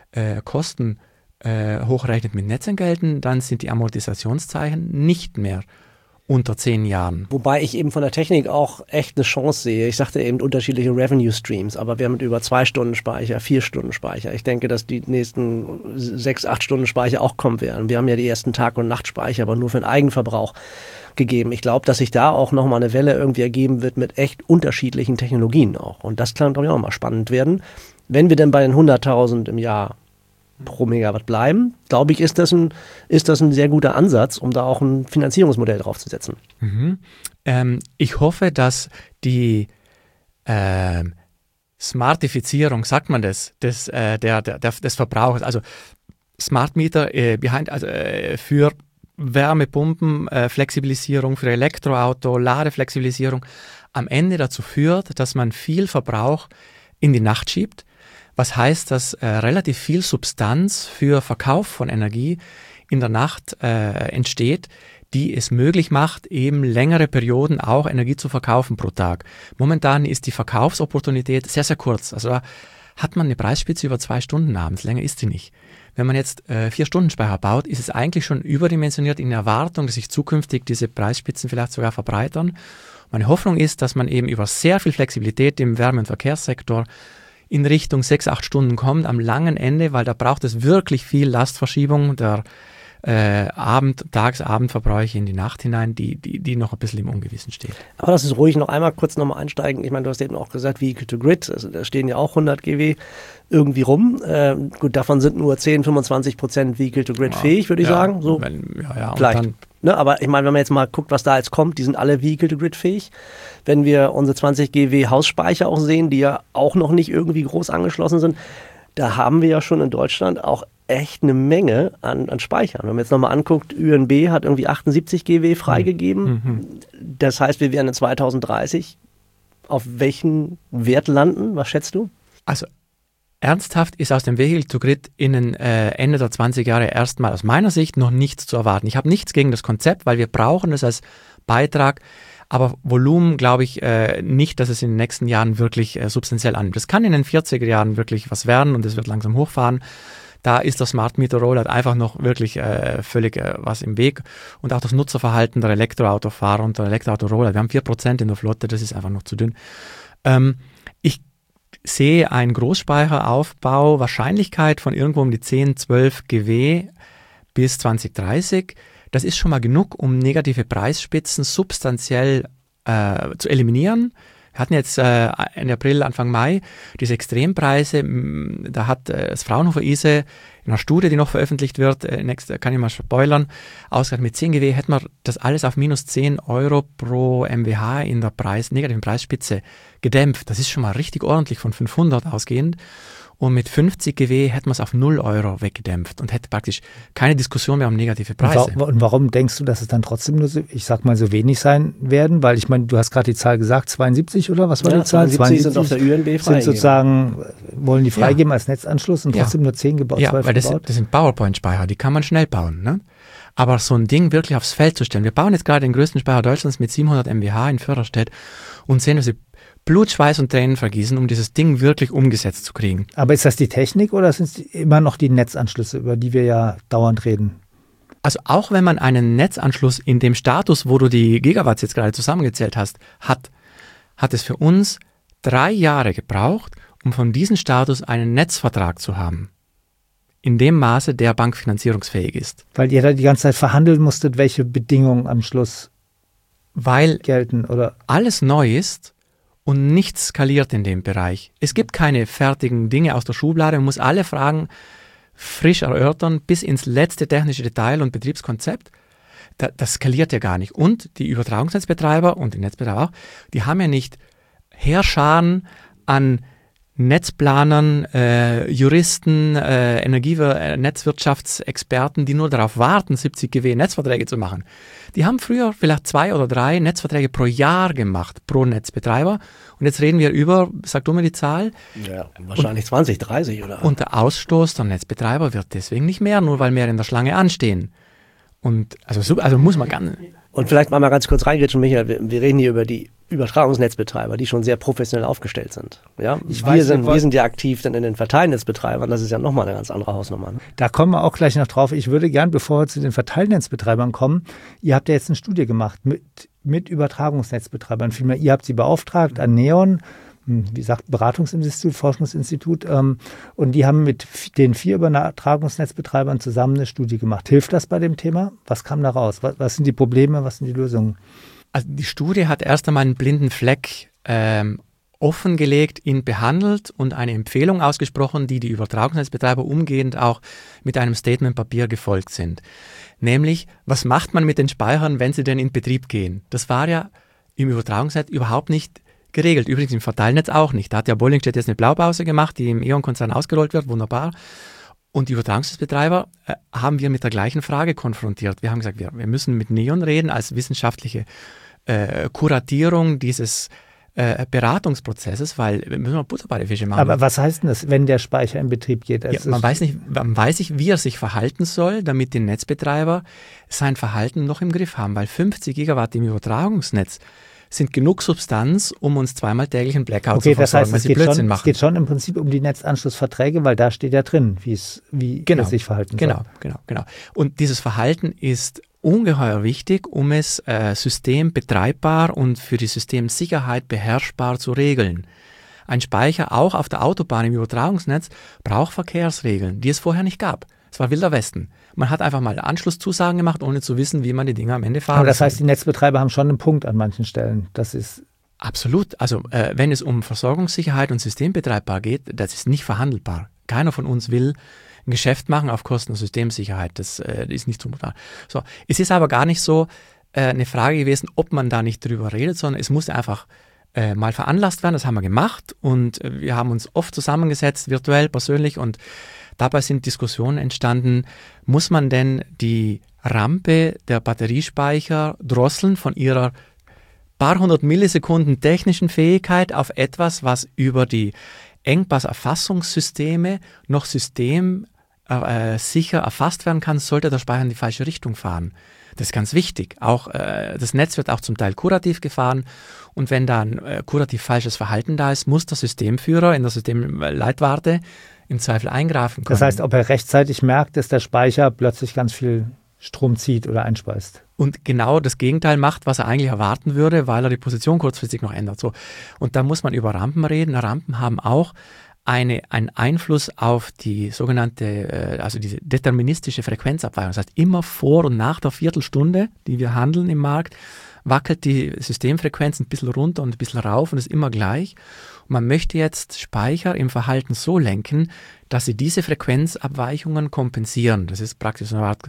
Kosten hochrechnet mit Netzentgelten, dann sind die Amortisationszeichen nicht mehr unter 10 Jahren. Wobei ich eben von der Technik auch echt eine Chance sehe. Ich sagte eben unterschiedliche Revenue Streams, aber wir haben über 2-Stunden-Speicher, 4-Stunden-Speicher. Ich denke, dass die nächsten 6-8-Stunden-Speicher auch kommen werden. Wir haben ja die ersten Tag- und Nachtspeicher, aber nur für den Eigenverbrauch gegeben. Ich glaube, dass sich da auch nochmal eine Welle irgendwie ergeben wird mit echt unterschiedlichen Technologien auch. Und das kann, glaube ich, auch mal spannend werden. Wenn wir denn bei den 100.000 im Jahr pro Megawatt bleiben, glaube ich, ist das ein sehr guter Ansatz, um da auch ein Finanzierungsmodell draufzusetzen. Mhm. Ich hoffe, dass die Smartifizierung, sagt man das, des Verbrauchers, also Smart Meter für Wärmepumpen, Flexibilisierung für Elektroauto, Ladeflexibilisierung am Ende dazu führt, dass man viel Verbrauch in die Nacht schiebt. Was heißt, dass relativ viel Substanz für Verkauf von Energie in der Nacht entsteht, die es möglich macht, eben längere Perioden auch Energie zu verkaufen pro Tag. Momentan ist die Verkaufsopportunität sehr, sehr kurz. Also da hat man eine Preisspitze über 2 Stunden abends, länger ist sie nicht. Wenn man jetzt 4-Stunden-Speicher baut, ist es eigentlich schon überdimensioniert in Erwartung, dass sich zukünftig diese Preisspitzen vielleicht sogar verbreitern. Meine Hoffnung ist, dass man eben über sehr viel Flexibilität im Wärme- und Verkehrssektor in Richtung 6-8 Stunden kommt am langen Ende, weil da braucht es wirklich viel Lastverschiebung der Tages-Abendverbräuche in die Nacht hinein, die noch ein bisschen im Ungewissen steht. Aber lass uns ruhig noch einmal kurz einsteigen. Ich meine, du hast eben auch gesagt, Vehicle to Grid, also da stehen ja auch 100 GW irgendwie rum. Gut, davon sind nur 10-25% Vehicle to Grid fähig, würde ich sagen. So, vielleicht. Und dann, ne, aber ich meine, wenn man jetzt mal guckt, was da jetzt kommt, die sind alle Vehicle to Grid fähig. Wenn wir unsere 20 GW Hausspeicher auch sehen, die ja auch noch nicht irgendwie groß angeschlossen sind, da haben wir ja schon in Deutschland auch echt eine Menge an Speichern. Wenn man jetzt nochmal anguckt, ÜNB hat irgendwie 78 GW freigegeben. Das heißt, wir werden in 2030 auf welchen Wert landen? Was schätzt du? Also ernsthaft ist aus dem Vehicle to Grid in Ende der 20 Jahre erstmal aus meiner Sicht noch nichts zu erwarten. Ich habe nichts gegen das Konzept, weil wir brauchen es als Beitrag. Aber Volumen glaube ich nicht, dass es in den nächsten Jahren wirklich substanziell annimmt. Das kann in den 40er Jahren wirklich was werden und es wird langsam hochfahren. Da ist der Smart Meter Rollout einfach noch wirklich völlig was im Weg. Und auch das Nutzerverhalten der Elektroautofahrer und der Elektroauto-Rollout. Wir haben 4% in der Flotte, das ist einfach noch zu dünn. Ich sehe einen Großspeicheraufbau, Wahrscheinlichkeit von irgendwo um die 10-12 GW bis 2030. Das ist schon mal genug, um negative Preisspitzen substanziell zu eliminieren. Wir hatten jetzt Ende April, Anfang Mai diese Extrempreise. Da hat das Fraunhofer ISE in einer Studie, die noch veröffentlicht wird, kann ich mal spoilern, ausgerechnet mit 10 GW hätten wir das alles auf minus 10 Euro pro MWh in der negativen Preisspitze gedämpft. Das ist schon mal richtig ordentlich von 500 ausgehend. Und mit 50 GW hätten wir es auf 0 Euro weggedämpft und hätte praktisch keine Diskussion mehr um negative Preise. Und warum denkst du, dass es dann trotzdem nur so, ich sag mal, so wenig sein werden? Weil ich meine, du hast gerade die Zahl gesagt, 72 oder was war die Zahl? 72 sind auf der ÜNB freigegeben. Sind sozusagen, wollen die freigeben als Netzanschluss und trotzdem nur 10 gebaut, 12 weil das sind PowerPoint-Speicher, die kann man schnell bauen. Ne? Aber so ein Ding wirklich aufs Feld zu stellen. Wir bauen jetzt gerade den größten Speicher Deutschlands mit 700 MWh in Förderstedt und sehen, dass sie Blut, Schweiß und Tränen vergießen, um dieses Ding wirklich umgesetzt zu kriegen. Aber ist das die Technik oder sind es immer noch die Netzanschlüsse, über die wir ja dauernd reden? Also auch wenn man einen Netzanschluss in dem Status, wo du die Gigawatts jetzt gerade zusammengezählt hast, hat es für uns 3 Jahre gebraucht, um von diesem Status einen Netzvertrag zu haben. In dem Maße, der bankfinanzierungsfähig ist. Weil ihr da die ganze Zeit verhandeln musstet, welche Bedingungen am Schluss gelten, oder? Alles neu ist und nichts skaliert in dem Bereich. Es gibt keine fertigen Dinge aus der Schublade. Man muss alle Fragen frisch erörtern, bis ins letzte technische Detail und Betriebskonzept. Das skaliert ja gar nicht. Und die Übertragungsnetzbetreiber und die Netzbetreiber auch, die haben ja nicht Heerscharen an Netzplanern, Juristen, Netzwirtschaftsexperten, die nur darauf warten, 70 GW Netzverträge zu machen. Die haben früher vielleicht 2 oder 3 Netzverträge pro Jahr gemacht, pro Netzbetreiber. Und jetzt reden wir über, sag du mir die Zahl? Ja, wahrscheinlich 20, 30 oder? Und der Ausstoß der Netzbetreiber wird deswegen nicht mehr, nur weil mehr in der Schlange anstehen. Und also muss man gar nicht. Und vielleicht mal ganz kurz reingritschen, Michael, wir reden hier über die Übertragungsnetzbetreiber, die schon sehr professionell aufgestellt sind. Ja? Wir sind ja aktiv dann in den Verteilnetzbetreibern, das ist ja nochmal eine ganz andere Hausnummer. Ne? Da kommen wir auch gleich noch drauf. Ich würde gern, bevor wir zu den Verteilnetzbetreibern kommen, ihr habt ja jetzt eine Studie gemacht mit Übertragungsnetzbetreibern. Vielmehr, ihr habt sie beauftragt an NEON, wie gesagt, Beratungsinstitut, Forschungsinstitut, und die haben mit den 4 Übertragungsnetzbetreibern zusammen eine Studie gemacht. Hilft das bei dem Thema? Was kam da raus? Was sind die Probleme? Was sind die Lösungen? Also die Studie hat erst einmal einen blinden Fleck offengelegt, ihn behandelt und eine Empfehlung ausgesprochen, die Übertragungsnetzbetreiber umgehend auch mit einem Statementpapier gefolgt sind. Nämlich, was macht man mit den Speichern, wenn sie denn in Betrieb gehen? Das war ja im Übertragungsnetz überhaupt nicht geregelt. Übrigens im Verteilnetz auch nicht. Da hat ja Bollingstedt jetzt eine Blaupause gemacht, die im E.ON-Konzern ausgerollt wird, wunderbar. Und die Übertragungsnetzbetreiber haben wir mit der gleichen Frage konfrontiert. Wir haben gesagt, wir müssen mit Neon reden als wissenschaftliche Kuratierung dieses Beratungsprozesses, weil wir müssen mal Butter bei der Fische machen. Aber was heißt denn das, wenn der Speicher in Betrieb geht? Ja, man weiß nicht, wie er sich verhalten soll, damit die Netzbetreiber sein Verhalten noch im Griff haben, weil 50 Gigawatt im Übertragungsnetz sind genug Substanz, um uns zweimal täglich einen Blackout zu versorgen, weil sie Blödsinn machen. Es geht schon im Prinzip um die Netzanschlussverträge, weil da steht ja drin, wie es sich verhalten soll. Genau. Und dieses Verhalten ist ungeheuer wichtig, um es systembetreibbar und für die Systemsicherheit beherrschbar zu regeln. Ein Speicher, auch auf der Autobahn im Übertragungsnetz, braucht Verkehrsregeln, die es vorher nicht gab. Es war Wilder Westen. Man hat einfach mal Anschlusszusagen gemacht, ohne zu wissen, wie man die Dinge am Ende fahren kann. Aber das heißt, die Netzbetreiber haben schon einen Punkt an manchen Stellen. Das ist absolut. Also wenn es um Versorgungssicherheit und systembetreibbar geht, das ist nicht verhandelbar. Keiner von uns will ein Geschäft machen auf Kosten der Systemsicherheit. Das ist nicht zumutbar. So, es ist aber gar nicht so eine Frage gewesen, ob man da nicht drüber redet, sondern es musste einfach mal veranlasst werden. Das haben wir gemacht und wir haben uns oft zusammengesetzt, virtuell, persönlich, und dabei sind Diskussionen entstanden, muss man denn die Rampe der Batteriespeicher drosseln von ihrer paar hundert Millisekunden technischen Fähigkeit auf etwas, was über die Engpasserfassungssysteme noch systemsicher erfasst werden kann, sollte der Speicher in die falsche Richtung fahren. Das ist ganz wichtig. Auch das Netz wird auch zum Teil kurativ gefahren, und wenn da ein kurativ falsches Verhalten da ist, muss der Systemführer in der Systemleitwarte im Zweifel eingreifen können. Das heißt, ob er rechtzeitig merkt, dass der Speicher plötzlich ganz viel Strom zieht oder einspeist. Und genau das Gegenteil macht, was er eigentlich erwarten würde, weil er die Position kurzfristig noch ändert. So. Und da muss man über Rampen reden. Rampen haben auch einen Einfluss auf die sogenannte, also diese deterministische Frequenzabweichung. Das heißt, immer vor und nach der Viertelstunde, die wir handeln im Markt, wackelt die Systemfrequenz ein bisschen runter und ein bisschen rauf und ist immer gleich. Und man möchte jetzt Speicher im Verhalten so lenken, dass sie diese Frequenzabweichungen kompensieren. Das ist praktisch eine Art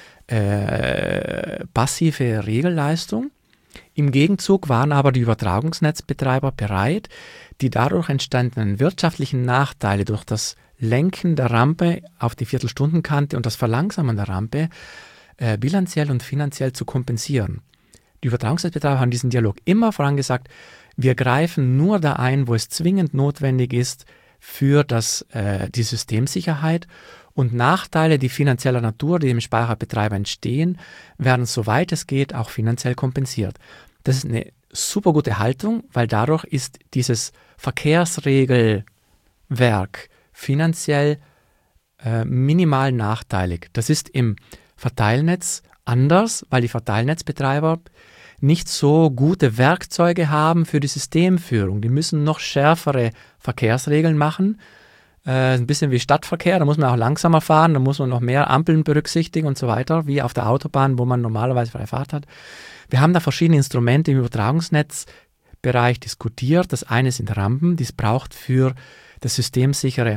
passive Regelleistung. Im Gegenzug waren aber die Übertragungsnetzbetreiber bereit, die dadurch entstandenen wirtschaftlichen Nachteile durch das Lenken der Rampe auf die Viertelstundenkante und das Verlangsamen der Rampe bilanziell und finanziell zu kompensieren. Die Übertragungsnetzbetreiber haben diesen Dialog immer vorangesagt, wir greifen nur da ein, wo es zwingend notwendig ist für die Systemsicherheit, und Nachteile, die finanzieller Natur, die dem Speicherbetreiber entstehen, werden, soweit es geht, auch finanziell kompensiert. Das ist eine super gute Haltung, weil dadurch ist dieses Verkehrsregelwerk finanziell minimal nachteilig. Das ist im Verteilnetz anders, weil die Verteilnetzbetreiber nicht so gute Werkzeuge haben für die Systemführung. Die müssen noch schärfere Verkehrsregeln machen. Ein bisschen wie Stadtverkehr, da muss man auch langsamer fahren, da muss man noch mehr Ampeln berücksichtigen und so weiter, wie auf der Autobahn, wo man normalerweise freie Fahrt hat. Wir haben da verschiedene Instrumente im Übertragungsnetzbereich diskutiert. Das eine sind Rampen, die es braucht für das systemsichere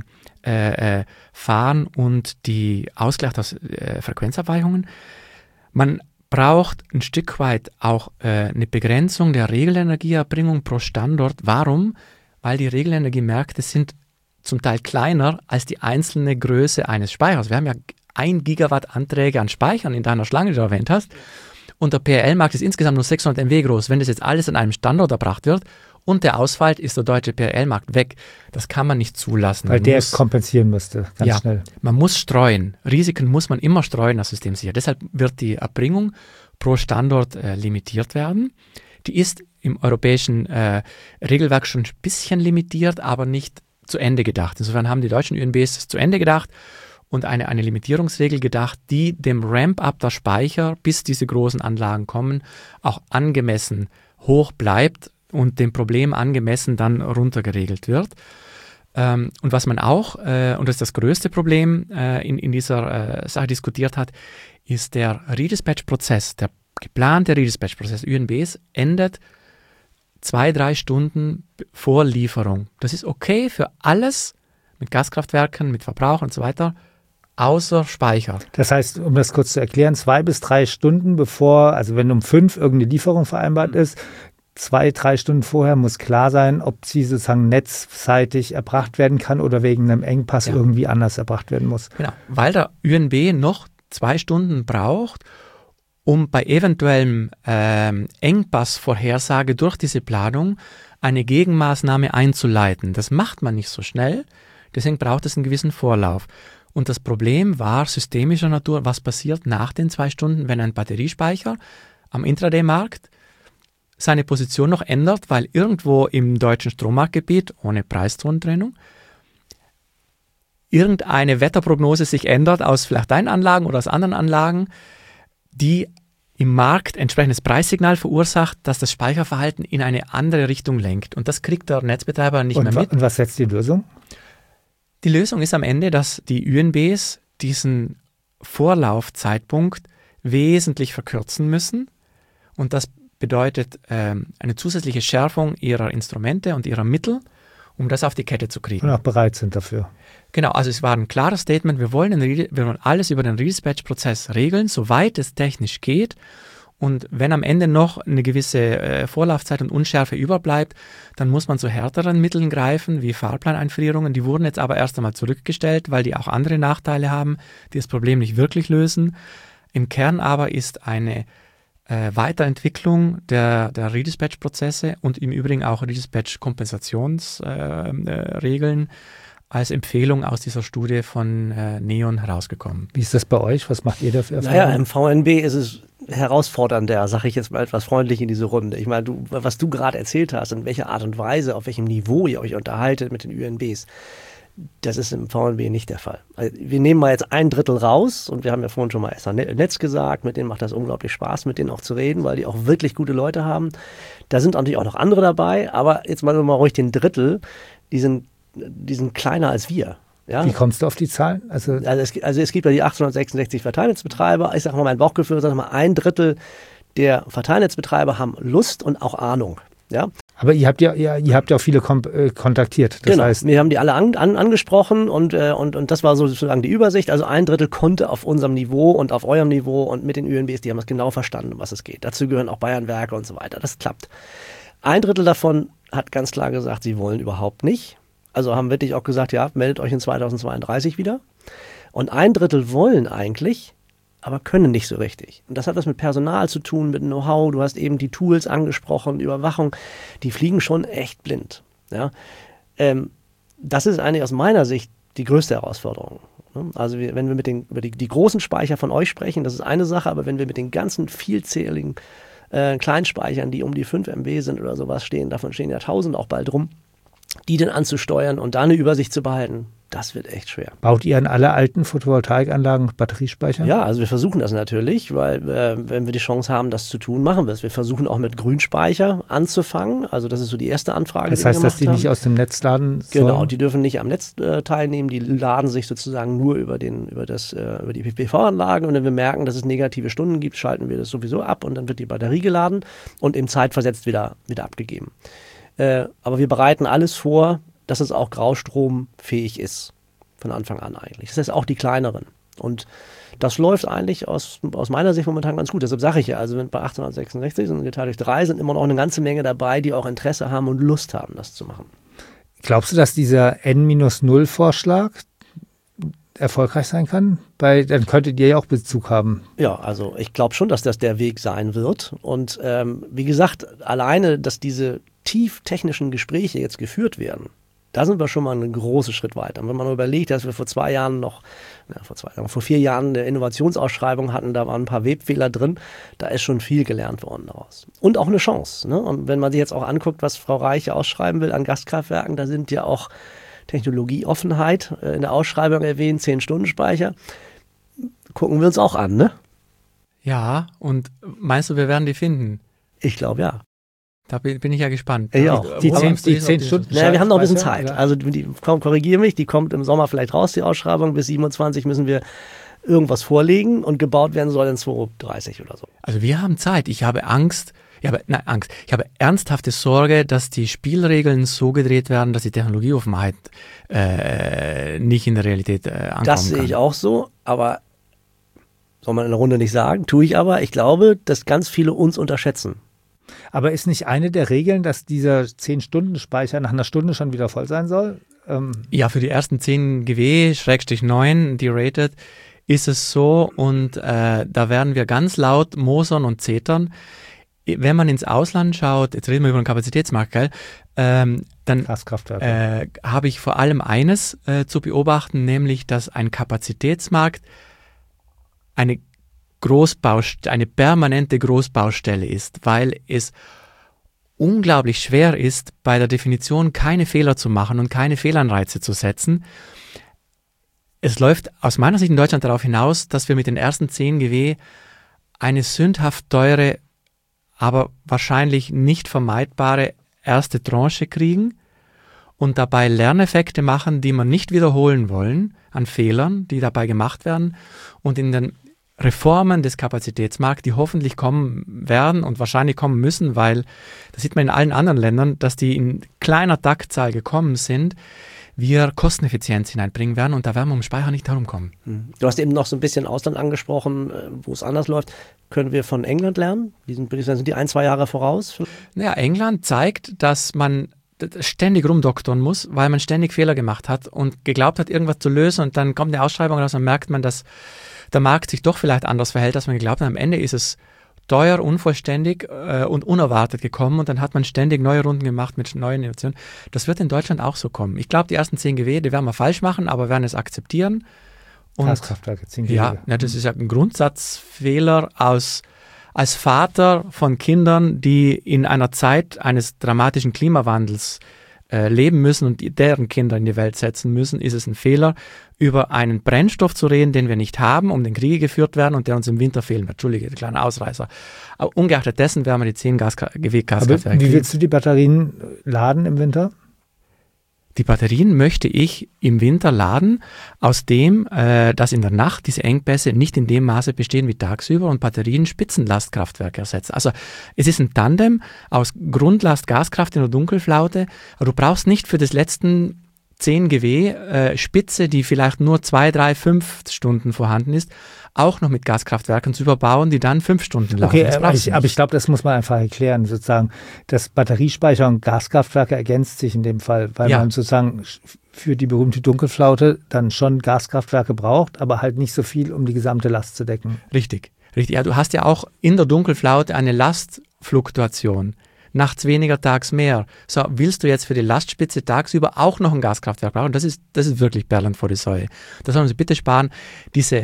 Fahren und die Ausgleich der Frequenzabweichungen. Man braucht ein Stück weit auch eine Begrenzung der Regelenergieerbringung pro Standort. Warum? Weil die Regelenergiemärkte sind zum Teil kleiner als die einzelne Größe eines Speichers. Wir haben ja 1 Gigawatt Anträge an Speichern in deiner Schlange, die du erwähnt hast. Und der PRL-Markt ist insgesamt nur 600 MW groß. Wenn das jetzt alles an einem Standort erbracht wird und der ausfällt, ist der deutsche PRL-Markt weg. Das kann man nicht zulassen. Weil der kompensieren müsste, ganz schnell. Man muss streuen. Risiken muss man immer streuen, das System sicher. Deshalb wird die Erbringung pro Standort limitiert werden. Die ist im europäischen Regelwerk schon ein bisschen limitiert, aber nicht zu Ende gedacht. Insofern haben die deutschen ÜNBs es zu Ende gedacht und eine Limitierungsregel gedacht, die dem Ramp-up der Speicher, bis diese großen Anlagen kommen, auch angemessen hoch bleibt und dem Problem angemessen dann runtergeregelt wird. Und was man auch, und das ist das größte Problem in dieser Sache diskutiert hat, ist der Redispatch-Prozess. Der geplante Redispatch-Prozess ÜNBs endet 2-3 Stunden vor Lieferung. Das ist okay für alles mit Gaskraftwerken, mit Verbrauch und so weiter, außer Speicher. Das heißt, um das kurz zu erklären, 2 bis 3 Stunden bevor, also wenn um 5 irgendeine Lieferung vereinbart ist, 2-3 Stunden vorher muss klar sein, ob sie sozusagen netzseitig erbracht werden kann oder wegen einem Engpass irgendwie anders erbracht werden muss. Genau, weil der ÜNB noch 2 Stunden braucht, um bei eventuellem Engpassvorhersage durch diese Planung eine Gegenmaßnahme einzuleiten. Das macht man nicht so schnell, deswegen braucht es einen gewissen Vorlauf. Und das Problem war systemischer Natur, was passiert nach den 2 Stunden, wenn ein Batteriespeicher am Intraday-Markt seine Position noch ändert, weil irgendwo im deutschen Strommarktgebiet, ohne Preiszonentrennung, irgendeine Wetterprognose sich ändert aus vielleicht deinen Anlagen oder aus anderen Anlagen, die im Markt entsprechendes Preissignal verursacht, dass das Speicherverhalten in eine andere Richtung lenkt. Und das kriegt der Netzbetreiber nicht mehr mit. Und was setzt die Lösung? Die Lösung ist am Ende, dass die ÜNBs diesen Vorlaufzeitpunkt wesentlich verkürzen müssen. Und das bedeutet eine zusätzliche Schärfung ihrer Instrumente und ihrer Mittel, um das auf die Kette zu kriegen. Und auch bereit sind dafür. Genau, also es war ein klares Statement, wir wollen alles über den Redispatch-Prozess regeln, soweit es technisch geht. Und wenn am Ende noch eine gewisse Vorlaufzeit und Unschärfe überbleibt, dann muss man zu härteren Mitteln greifen, wie Fahrplaneinfrierungen. Die wurden jetzt aber erst einmal zurückgestellt, weil die auch andere Nachteile haben, die das Problem nicht wirklich lösen. Im Kern aber ist eine Weiterentwicklung der Redispatch-Prozesse und im Übrigen auch Redispatch-Kompensationsregeln als Empfehlung aus dieser Studie von NEON herausgekommen. Wie ist das bei euch? Was macht ihr dafür? Naja, im VNB ist es herausfordernder, sage ich jetzt mal etwas freundlich in diese Runde. Ich meine, was du gerade erzählt hast, in welcher Art und Weise, auf welchem Niveau ihr euch unterhaltet mit den ÜNBs, das ist im VNB nicht der Fall. Also wir nehmen mal jetzt 1/3 raus und wir haben ja vorhin schon mal SA Netz gesagt, mit denen macht das unglaublich Spaß, mit denen auch zu reden, weil die auch wirklich gute Leute haben. Da sind natürlich auch noch andere dabei, aber jetzt mal ruhig den Drittel, die sind kleiner als wir. Ja? Wie kommst du auf die Zahlen? Also es gibt ja die 866 Verteilnetzbetreiber. Ich sage mal, mein Bauchgefühl sagt mal, 1/3 der Verteilnetzbetreiber haben Lust und auch Ahnung. Ja? Aber ihr habt ja auch viele kontaktiert. Das heißt, wir haben die alle angesprochen und das war sozusagen die Übersicht. Also 1/3 konnte auf unserem Niveau und auf eurem Niveau und mit den ÜNBs, die haben das genau verstanden, um was es geht. Dazu gehören auch Bayernwerke und so weiter. Das klappt. 1/3 davon hat ganz klar gesagt, sie wollen überhaupt nicht. Also haben wirklich auch gesagt, ja, meldet euch in 2032 wieder. Und 1/3 wollen eigentlich, aber können nicht so richtig. Und das hat was mit Personal zu tun, mit Know-how. Du hast eben die Tools angesprochen, Überwachung. Die fliegen schon echt blind. Ja? Das ist eigentlich aus meiner Sicht die größte Herausforderung. Also wenn wir über die großen Speicher von euch sprechen, das ist eine Sache, aber wenn wir mit den ganzen vielzähligen Kleinspeichern, die um die 5 MB sind oder sowas stehen, davon stehen ja 1000 auch bald rum, die dann anzusteuern und da eine Übersicht zu behalten, das wird echt schwer. Baut ihr an alle alten Photovoltaikanlagen Batteriespeicher? Ja, also wir versuchen das natürlich, weil wenn wir die Chance haben, das zu tun, machen wir es. Wir versuchen auch mit Grünspeicher anzufangen. Also das ist so die erste Anfrage, das heißt, dass die nicht aus dem Netz laden sollen? Genau, die dürfen nicht am Netz teilnehmen. Die laden sich sozusagen nur über die PV-Anlagen. Und wenn wir merken, dass es negative Stunden gibt, schalten wir das sowieso ab und dann wird die Batterie geladen und im Zeitversetzt wieder abgegeben. Aber wir bereiten alles vor, dass es auch graustromfähig ist. Von Anfang an eigentlich. Das heißt auch die kleineren. Und das läuft eigentlich aus meiner Sicht momentan ganz gut. Deshalb sage ich ja, also bei 866 und geteilt durch 3 sind immer noch eine ganze Menge dabei, die auch Interesse haben und Lust haben, das zu machen. Glaubst du, dass dieser N-0-Vorschlag erfolgreich sein kann? Weil dann könntet ihr ja auch Bezug haben. Ja, also ich glaube schon, dass das der Weg sein wird. Und wie gesagt, alleine, dass diese tief technischen Gespräche jetzt geführt werden, da sind wir schon mal einen großen Schritt weiter. Und wenn man überlegt, dass wir vor 4 Jahren eine Innovationsausschreibung hatten, da waren ein paar Webfehler drin, da ist schon viel gelernt worden daraus. Und auch eine Chance. Ne? Und wenn man sich jetzt auch anguckt, was Frau Reiche ausschreiben will an Gaskraftwerken, da sind ja auch Technologieoffenheit in der Ausschreibung erwähnt, 10-Stunden-Speicher. Gucken wir uns auch an, ne? Ja, und meinst du, wir werden die finden? Ich glaube, ja. Da bin ich ja gespannt. Ja, die 10 Stunden. Naja, wir haben noch ein bisschen Zeit. Also korrigiere mich, die kommt im Sommer vielleicht raus, die Ausschreibung. Bis 27 müssen wir irgendwas vorlegen und gebaut werden soll in 2030 oder so. Also wir haben Zeit. Ich habe ernsthafte Sorge, dass die Spielregeln so gedreht werden, dass die Technologieoffenheit nicht in der Realität ankommen kann. Das sehe ich auch so, aber soll man in der Runde nicht sagen, tue ich aber. Ich glaube, dass ganz viele uns unterschätzen. Aber ist nicht eine der Regeln, dass dieser 10-Stunden-Speicher nach einer Stunde schon wieder voll sein soll? Ja, für die ersten 10 GW/9, die rated, ist es so und da werden wir ganz laut mosern und zetern. Wenn man ins Ausland schaut, jetzt reden wir über den Kapazitätsmarkt, gell, dann habe ich vor allem eines zu beobachten, nämlich, dass ein Kapazitätsmarkt eine permanente Großbaustelle ist, weil es unglaublich schwer ist, bei der Definition keine Fehler zu machen und keine Fehlanreize zu setzen. Es läuft aus meiner Sicht in Deutschland darauf hinaus, dass wir mit den ersten 10 GW eine sündhaft teure, aber wahrscheinlich nicht vermeidbare erste Tranche kriegen und dabei Lerneffekte machen, die man nicht wiederholen wollen an Fehlern, die dabei gemacht werden und in den Reformen des Kapazitätsmarkts, die hoffentlich kommen werden und wahrscheinlich kommen müssen, weil das sieht man in allen anderen Ländern, dass die in kleiner Taktzahl gekommen sind, wir Kosteneffizienz hineinbringen werden und da werden wir um Speicher nicht herumkommen. Du hast eben noch so ein bisschen Ausland angesprochen, wo es anders läuft. Können wir von England lernen? Sind die 1-2 Jahre voraus? Naja, England zeigt, dass man ständig rumdoktern muss, weil man ständig Fehler gemacht hat und geglaubt hat, irgendwas zu lösen und dann kommt eine Ausschreibung raus und merkt man, dass der Markt sich doch vielleicht anders verhält, als man geglaubt hat. Am Ende ist es teuer, unvollständig und unerwartet gekommen und dann hat man ständig neue Runden gemacht mit neuen Innovationen. Das wird in Deutschland auch so kommen. Ich glaube, die ersten 10 GW, die werden wir falsch machen, aber werden es akzeptieren. Und Gaskraftwerke, 10 GW. Ja, das ist ja ein Grundsatzfehler als Vater von Kindern, die in einer Zeit eines dramatischen Klimawandels leben müssen und deren Kinder in die Welt setzen müssen, ist es ein Fehler, über einen Brennstoff zu reden, den wir nicht haben, um den Kriege geführt werden und der uns im Winter fehlen wird. Entschuldige, kleiner Ausreißer. Aber ungeachtet dessen werden wir die 10 GW-Gaskraftwerke. Aber wie willst du die Batterien laden im Winter? Die Batterien möchte ich im Winter laden, aus dem, dass in der Nacht diese Engpässe nicht in dem Maße bestehen wie tagsüber und Batterien Spitzenlastkraftwerke ersetzen. Also es ist ein Tandem aus Grundlast Gaskraft in der Dunkelflaute, aber du brauchst nicht für das letzten 10 GW Spitze, die vielleicht nur 2, 3, 5 Stunden vorhanden ist, auch noch mit Gaskraftwerken zu überbauen, die dann 5 Stunden laufen. Okay, aber ich glaube, das muss man einfach erklären, sozusagen, dass Batteriespeicher und Gaskraftwerke ergänzt sich in dem Fall, weil man sozusagen für die berühmte Dunkelflaute dann schon Gaskraftwerke braucht, aber halt nicht so viel, um die gesamte Last zu decken. Richtig. Ja, du hast ja auch in der Dunkelflaute eine Lastfluktuation. Nachts weniger, tags mehr. So, willst du jetzt für die Lastspitze tagsüber auch noch ein Gaskraftwerk brauchen? Das ist wirklich Perlen vor die Säue. Da sollen Sie bitte sparen. Diese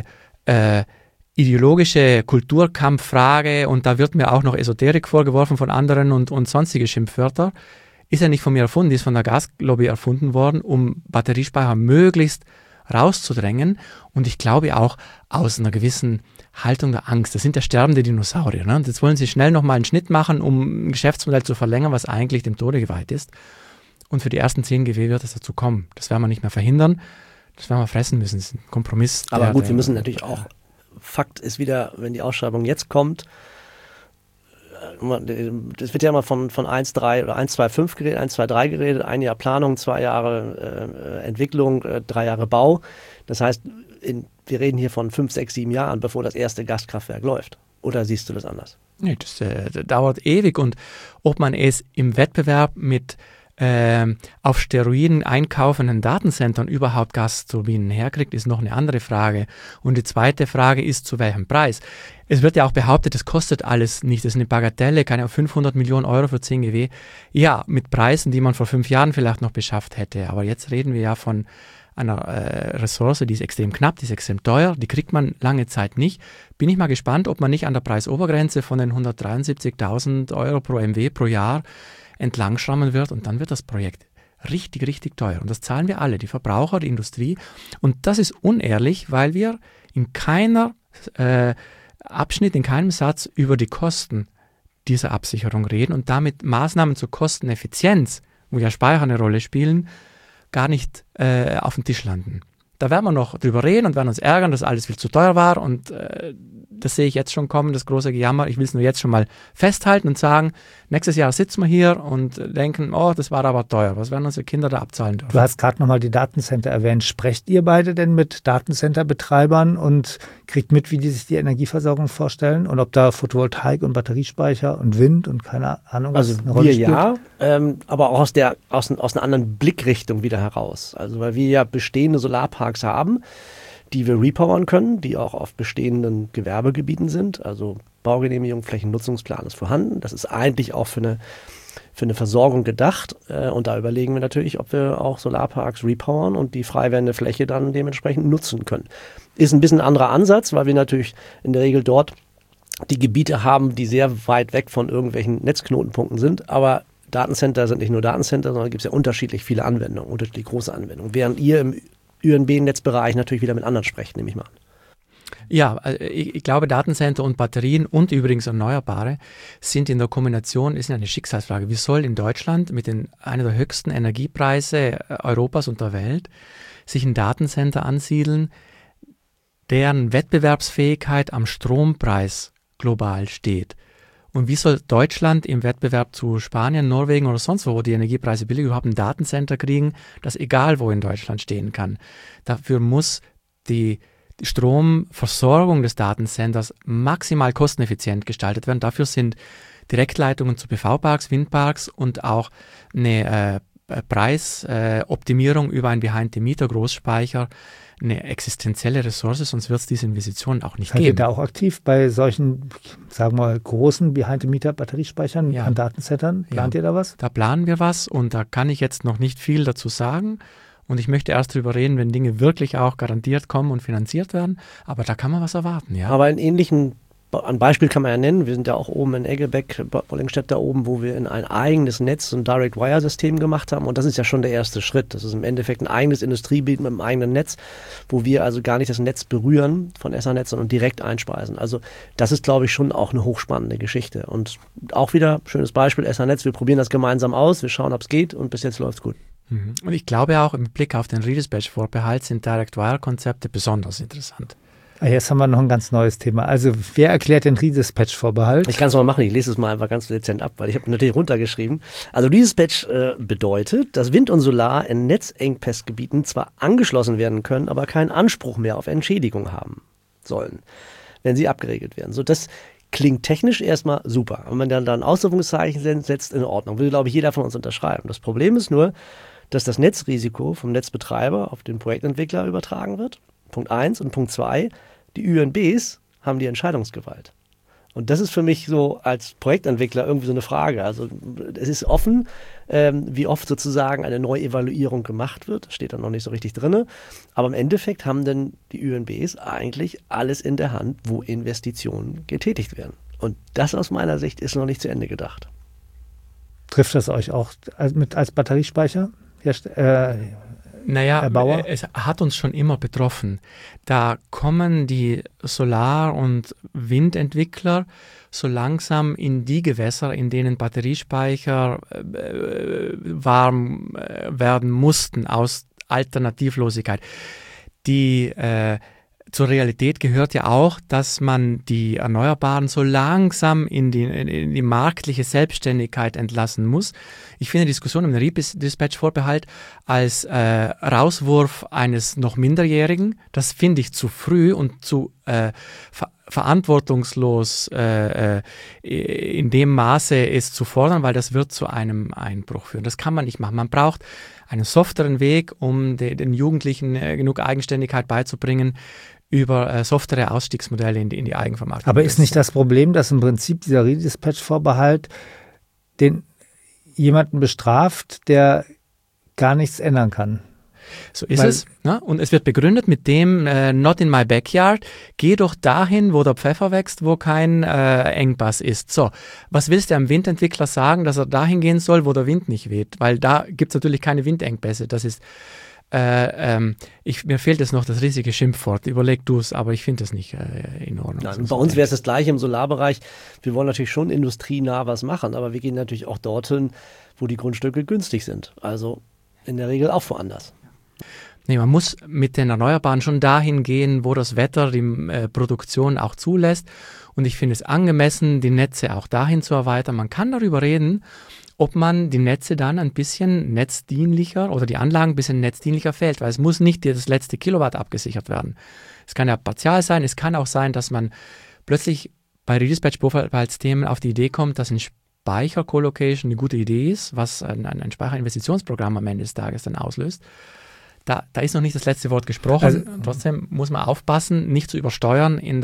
ideologische Kulturkampffrage, und da wird mir auch noch Esoterik vorgeworfen von anderen und sonstige Schimpfwörter, ist ja nicht von mir erfunden, die ist von der Gaslobby erfunden worden, um Batteriespeicher möglichst rauszudrängen. Und ich glaube auch aus einer gewissen Haltung der Angst. Das sind ja sterbende Dinosaurier. Ne? Und jetzt wollen sie schnell nochmal einen Schnitt machen, um ein Geschäftsmodell zu verlängern, was eigentlich dem Tode geweiht ist. Und für die ersten 10 GW wird es dazu kommen. Das werden wir nicht mehr verhindern. Das werden wir fressen müssen. Das ist ein Kompromiss. Aber gut, wir müssen natürlich auch, Fakt ist wieder, wenn die Ausschreibung jetzt kommt, das wird ja immer von 1,3 oder 1,25 geredet, 1,23 geredet, 1 Jahr Planung, 2 Jahre Entwicklung, 3 Jahre Bau. Das heißt, wir reden hier von 5, 6, 7 Jahren, bevor das erste Gaskraftwerk läuft. Oder siehst du das anders? Nee, das dauert ewig. Und ob man es im Wettbewerb mit auf Steroiden einkaufenden Datencentern überhaupt Gasturbinen herkriegt, ist noch eine andere Frage. Und die zweite Frage ist, zu welchem Preis? Es wird ja auch behauptet, das kostet alles nicht, das ist eine Bagatelle, keine 500 Millionen Euro für 10 GW. Ja, mit Preisen, die man vor 5 Jahren vielleicht noch beschafft hätte. Aber jetzt reden wir ja von einer Ressource, die ist extrem knapp, die ist extrem teuer, die kriegt man lange Zeit nicht. Bin ich mal gespannt, ob man nicht an der Preisobergrenze von den 173.000 Euro pro MW pro Jahr entlangschrammen wird und dann wird das Projekt richtig, richtig teuer. Und das zahlen wir alle, die Verbraucher, die Industrie. Und das ist unehrlich, weil wir in keiner Abschnitt, in keinem Satz über die Kosten dieser Absicherung reden und damit Maßnahmen zur Kosteneffizienz, wo ja Speicher eine Rolle spielen, gar nicht auf dem Tisch landen. Da werden wir noch drüber reden und werden uns ärgern, dass alles viel zu teuer war und das sehe ich jetzt schon kommen, das große Gejammer. Ich will es nur jetzt schon mal festhalten und sagen, nächstes Jahr sitzen wir hier und denken, oh, das war aber teuer. Was werden unsere Kinder da abzahlen dürfen? Du hast gerade nochmal die Datencenter erwähnt. Sprecht ihr beide denn mit Datencenter-Betreibern und kriegt mit, wie die sich die Energieversorgung vorstellen und ob da Photovoltaik und Batteriespeicher und Wind und keine Ahnung was Also eine Rolle wir spielt? ja, aber auch aus einer anderen Blickrichtung wieder heraus. Also weil wir ja bestehende Solarparks haben, die wir repowern können, die auch auf bestehenden Gewerbegebieten sind. Also Baugenehmigung, Flächennutzungsplan ist vorhanden. Das ist eigentlich auch für eine Versorgung gedacht. Und da überlegen wir natürlich, ob wir auch Solarparks repowern und die frei werdende Fläche dann dementsprechend nutzen können. Ist ein bisschen ein anderer Ansatz, weil wir natürlich in der Regel dort die Gebiete haben, die sehr weit weg von irgendwelchen Netzknotenpunkten sind. Aber Datencenter sind nicht nur Datencenter, sondern gibt es ja unterschiedlich viele Anwendungen, unterschiedlich große Anwendungen. Während ihr im ÖNB-Netzbereich natürlich wieder mit anderen sprecht, nehme ich mal an. Ja, ich glaube, Datencenter und Batterien und übrigens Erneuerbare sind in der Kombination, ist eine Schicksalsfrage. Wie soll in Deutschland mit einer der höchsten Energiepreise Europas und der Welt sich ein Datencenter ansiedeln, deren Wettbewerbsfähigkeit am Strompreis global steht? Und wie soll Deutschland im Wettbewerb zu Spanien, Norwegen oder sonst wo die Energiepreise billig überhaupt ein Datencenter kriegen, das egal wo in Deutschland stehen kann? Dafür muss die Stromversorgung des Datencenters maximal kosteneffizient gestaltet werden. Dafür sind Direktleitungen zu PV-Parks, Windparks und auch eine Preisoptimierung über einen Behind-the-Meter-Großspeicher eine existenzielle Ressource, sonst wird es diese Investitionen auch nicht Seid ihr geben. da auch aktiv bei solchen, sagen wir mal, großen Behind-the-Meter-Batteriespeichern an Datencentern? Plant ihr da was? Da planen wir was und da kann ich jetzt noch nicht viel dazu sagen. Und ich möchte erst drüber reden, wenn Dinge wirklich auch garantiert kommen und finanziert werden. Aber da kann man was erwarten, ja. Aber ein Beispiel kann man ja nennen, wir sind ja auch oben in Eggebeck, Bollingstedt da oben, wo wir in ein eigenes Netz, ein Direct-Wire-System gemacht haben und das ist ja schon der erste Schritt. Das ist im Endeffekt ein eigenes Industriegebiet mit einem eigenen Netz, wo wir also gar nicht das Netz berühren von Essernetz, sondern direkt einspeisen. Also das ist, glaube ich, schon auch eine hochspannende Geschichte und auch wieder, schönes Beispiel, Essernetz, wir probieren das gemeinsam aus, wir schauen, ob es geht und bis jetzt läuft es gut. Und ich glaube auch im Blick auf den Redispatch-Vorbehalt sind Direct-Wire-Konzepte besonders interessant. Jetzt haben wir noch ein ganz neues Thema. Also wer erklärt den Redispatch-Vorbehalt? Ich kann es mal machen, ich lese es mal einfach ganz dezent ab, weil ich habe natürlich runtergeschrieben. Also Redispatch bedeutet, dass Wind und Solar in Netzengpassgebieten zwar angeschlossen werden können, aber keinen Anspruch mehr auf Entschädigung haben sollen, wenn sie abgeregelt werden. So, das klingt technisch erstmal super. Wenn man dann ein Ausrufungszeichen setzt, in Ordnung. Will, glaube ich, jeder von uns unterschreiben. Das Problem ist nur, dass das Netzrisiko vom Netzbetreiber auf den Projektentwickler übertragen wird. Punkt 1 und Punkt 2, die ÜNBs haben die Entscheidungsgewalt. Und das ist für mich so als Projektentwickler irgendwie so eine Frage. Also es ist offen, wie oft sozusagen eine Neuevaluierung gemacht wird. Das steht dann noch nicht so richtig drin. Aber im Endeffekt haben dann die ÜNBs eigentlich alles in der Hand, wo Investitionen getätigt werden. Und das aus meiner Sicht ist noch nicht zu Ende gedacht. Trifft das euch auch als Batteriespeicher? Naja, Herr Bauer? Es hat uns schon immer betroffen. Da kommen die Solar- und Windentwickler so langsam in die Gewässer, in denen Batteriespeicher warm werden mussten aus Alternativlosigkeit. Zur Realität gehört ja auch, dass man die Erneuerbaren so langsam in die marktliche Selbstständigkeit entlassen muss. Ich finde die Diskussion um den Redispatch-Vorbehalt als Rauswurf eines noch Minderjährigen, das finde ich zu früh und zu verantwortungslos in dem Maße es zu fordern, weil das wird zu einem Einbruch führen. Das kann man nicht machen. Man braucht einen softeren Weg, um den Jugendlichen genug Eigenständigkeit beizubringen, über softere Ausstiegsmodelle in die Eigenvermarktung. Aber ist nicht das Problem, dass im Prinzip dieser Redispatch-Vorbehalt jemanden bestraft, der gar nichts ändern kann? So ist es. Ne? Und es wird begründet mit dem Not in my backyard. Geh doch dahin, wo der Pfeffer wächst, wo kein Engpass ist. So, was willst du einem Windentwickler sagen, dass er dahin gehen soll, wo der Wind nicht weht? Weil da gibt es natürlich keine Windengpässe. Das ist mir fehlt jetzt noch das riesige Schimpfwort. Überleg du es, aber ich finde es nicht in Ordnung. Nein, bei uns wäre es das Gleiche im Solarbereich. Wir wollen natürlich schon industrienah was machen, aber wir gehen natürlich auch dorthin, wo die Grundstücke günstig sind. Also in der Regel auch woanders. Nee, man muss mit den Erneuerbaren schon dahin gehen, wo das Wetter die Produktion auch zulässt. Und ich finde es angemessen, die Netze auch dahin zu erweitern. Man kann darüber reden, ob man die Netze dann ein bisschen netzdienlicher oder die Anlagen ein bisschen netzdienlicher fällt, weil es muss nicht das letzte Kilowatt abgesichert werden. Es kann ja partial sein, es kann auch sein, dass man plötzlich bei Redispatch-Vorfallsthemen auf die Idee kommt, dass ein Speicher-Colocation eine gute Idee ist, was ein Speicherinvestitionsprogramm am Ende des Tages dann auslöst. Da ist noch nicht das letzte Wort gesprochen. Also, trotzdem muss man aufpassen, nicht zu übersteuern in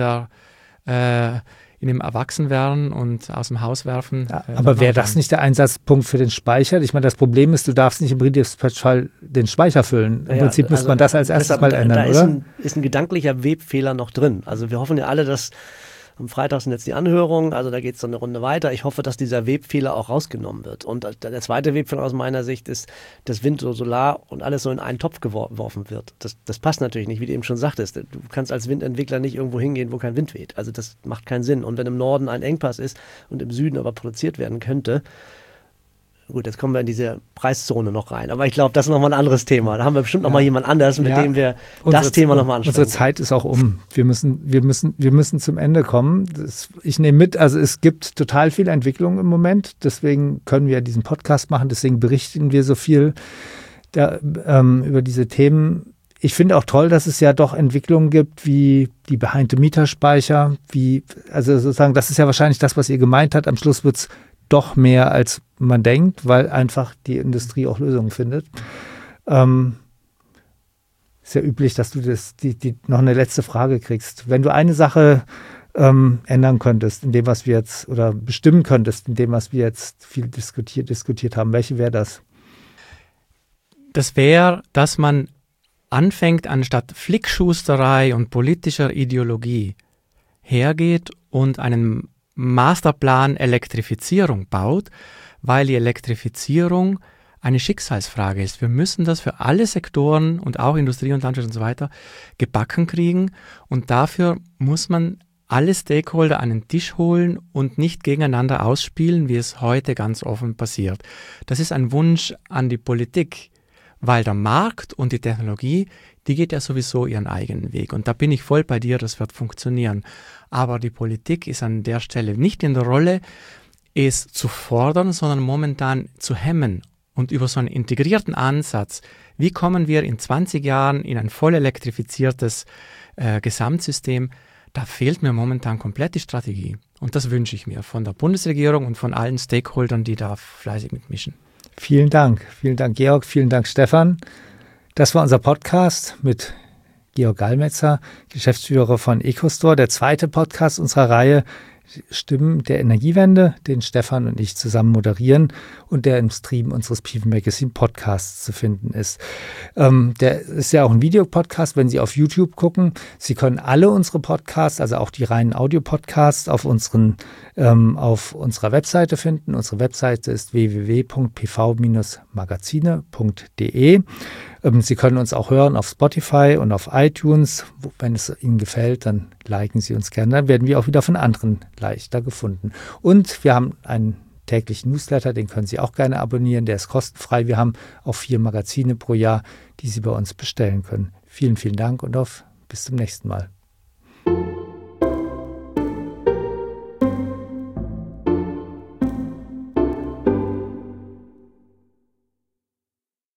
dem Erwachsenwerden und aus dem Haus werfen. Ja, aber wäre das nicht der Einsatzpunkt für den Speicher? Ich meine, das Problem ist, du darfst nicht im Redispatch-Fall den Speicher füllen. Im Prinzip müsste man das als erstes mal ändern, oder? Da ist ein gedanklicher Webfehler noch drin. Also wir hoffen ja alle, dass am Freitag sind jetzt die Anhörungen, also da geht es dann eine Runde weiter. Ich hoffe, dass dieser Webfehler auch rausgenommen wird. Und der zweite Webfehler aus meiner Sicht ist, dass Wind oder Solar und alles so in einen Topf geworfen wird. Das passt natürlich nicht, wie du eben schon sagtest. Du kannst als Windentwickler nicht irgendwo hingehen, wo kein Wind weht. Also das macht keinen Sinn. Und wenn im Norden ein Engpass ist und im Süden aber produziert werden könnte, gut, jetzt kommen wir in diese Preiszone noch rein. Aber ich glaube, das ist nochmal ein anderes Thema. Da haben wir bestimmt nochmal jemand anders, mit dem wir das Thema nochmal ansprechen. Unsere Zeit ist auch um. Wir müssen zum Ende kommen. Ich nehme mit, also es gibt total viel Entwicklung im Moment. Deswegen können wir diesen Podcast machen. Deswegen berichten wir so viel über diese Themen. Ich finde auch toll, dass es ja doch Entwicklungen gibt, wie die Behind-the-Meter-Speicher. Also sozusagen, das ist ja wahrscheinlich das, was ihr gemeint habt. Am Schluss wird es doch mehr, als man denkt, weil einfach die Industrie auch Lösungen findet. Ist ja üblich, dass du noch eine letzte Frage kriegst. Wenn du eine Sache ändern könntest, in dem, was wir jetzt, oder bestimmen könntest, in dem, was wir jetzt viel diskutiert haben, welche wäre das? Das wäre, dass man anfängt, anstatt Flickschusterei und politischer Ideologie hergeht und einen Masterplan Elektrifizierung baut, weil die Elektrifizierung eine Schicksalsfrage ist. Wir müssen das für alle Sektoren und auch Industrie und Landwirtschaft und so weiter gebacken kriegen und dafür muss man alle Stakeholder an den Tisch holen und nicht gegeneinander ausspielen, wie es heute ganz offen passiert. Das ist ein Wunsch an die Politik, weil der Markt und die Technologie, die geht ja sowieso ihren eigenen Weg. Und da bin ich voll bei dir, das wird funktionieren. Aber die Politik ist an der Stelle nicht in der Rolle, es zu fordern, sondern momentan zu hemmen. Und über so einen integrierten Ansatz, wie kommen wir in 20 Jahren in ein voll elektrifiziertes Gesamtsystem, da fehlt mir momentan komplett die Strategie. Und das wünsche ich mir von der Bundesregierung und von allen Stakeholdern, die da fleißig mitmischen. Vielen Dank, Georg, vielen Dank, Stefan. Das war unser Podcast mit Georg Gallmetzer, Geschäftsführer von EcoStore, der zweite Podcast unserer Reihe Stimmen der Energiewende, den Stefan und ich zusammen moderieren und der im Stream unseres PV Magazine Podcasts zu finden ist. Der ist ja auch ein Videopodcast, wenn Sie auf YouTube gucken. Sie können alle unsere Podcasts, also auch die reinen Audio-Podcasts, auf unserer Webseite finden. Unsere Webseite ist www.pv-magazine.de. Sie können uns auch hören auf Spotify und auf iTunes. Wenn es Ihnen gefällt, dann liken Sie uns gerne. Dann werden wir auch wieder von anderen leichter gefunden. Und wir haben einen täglichen Newsletter, den können Sie auch gerne abonnieren. Der ist kostenfrei. Wir haben auch 4 Magazine pro Jahr, die Sie bei uns bestellen können. Vielen, vielen Dank und bis zum nächsten Mal.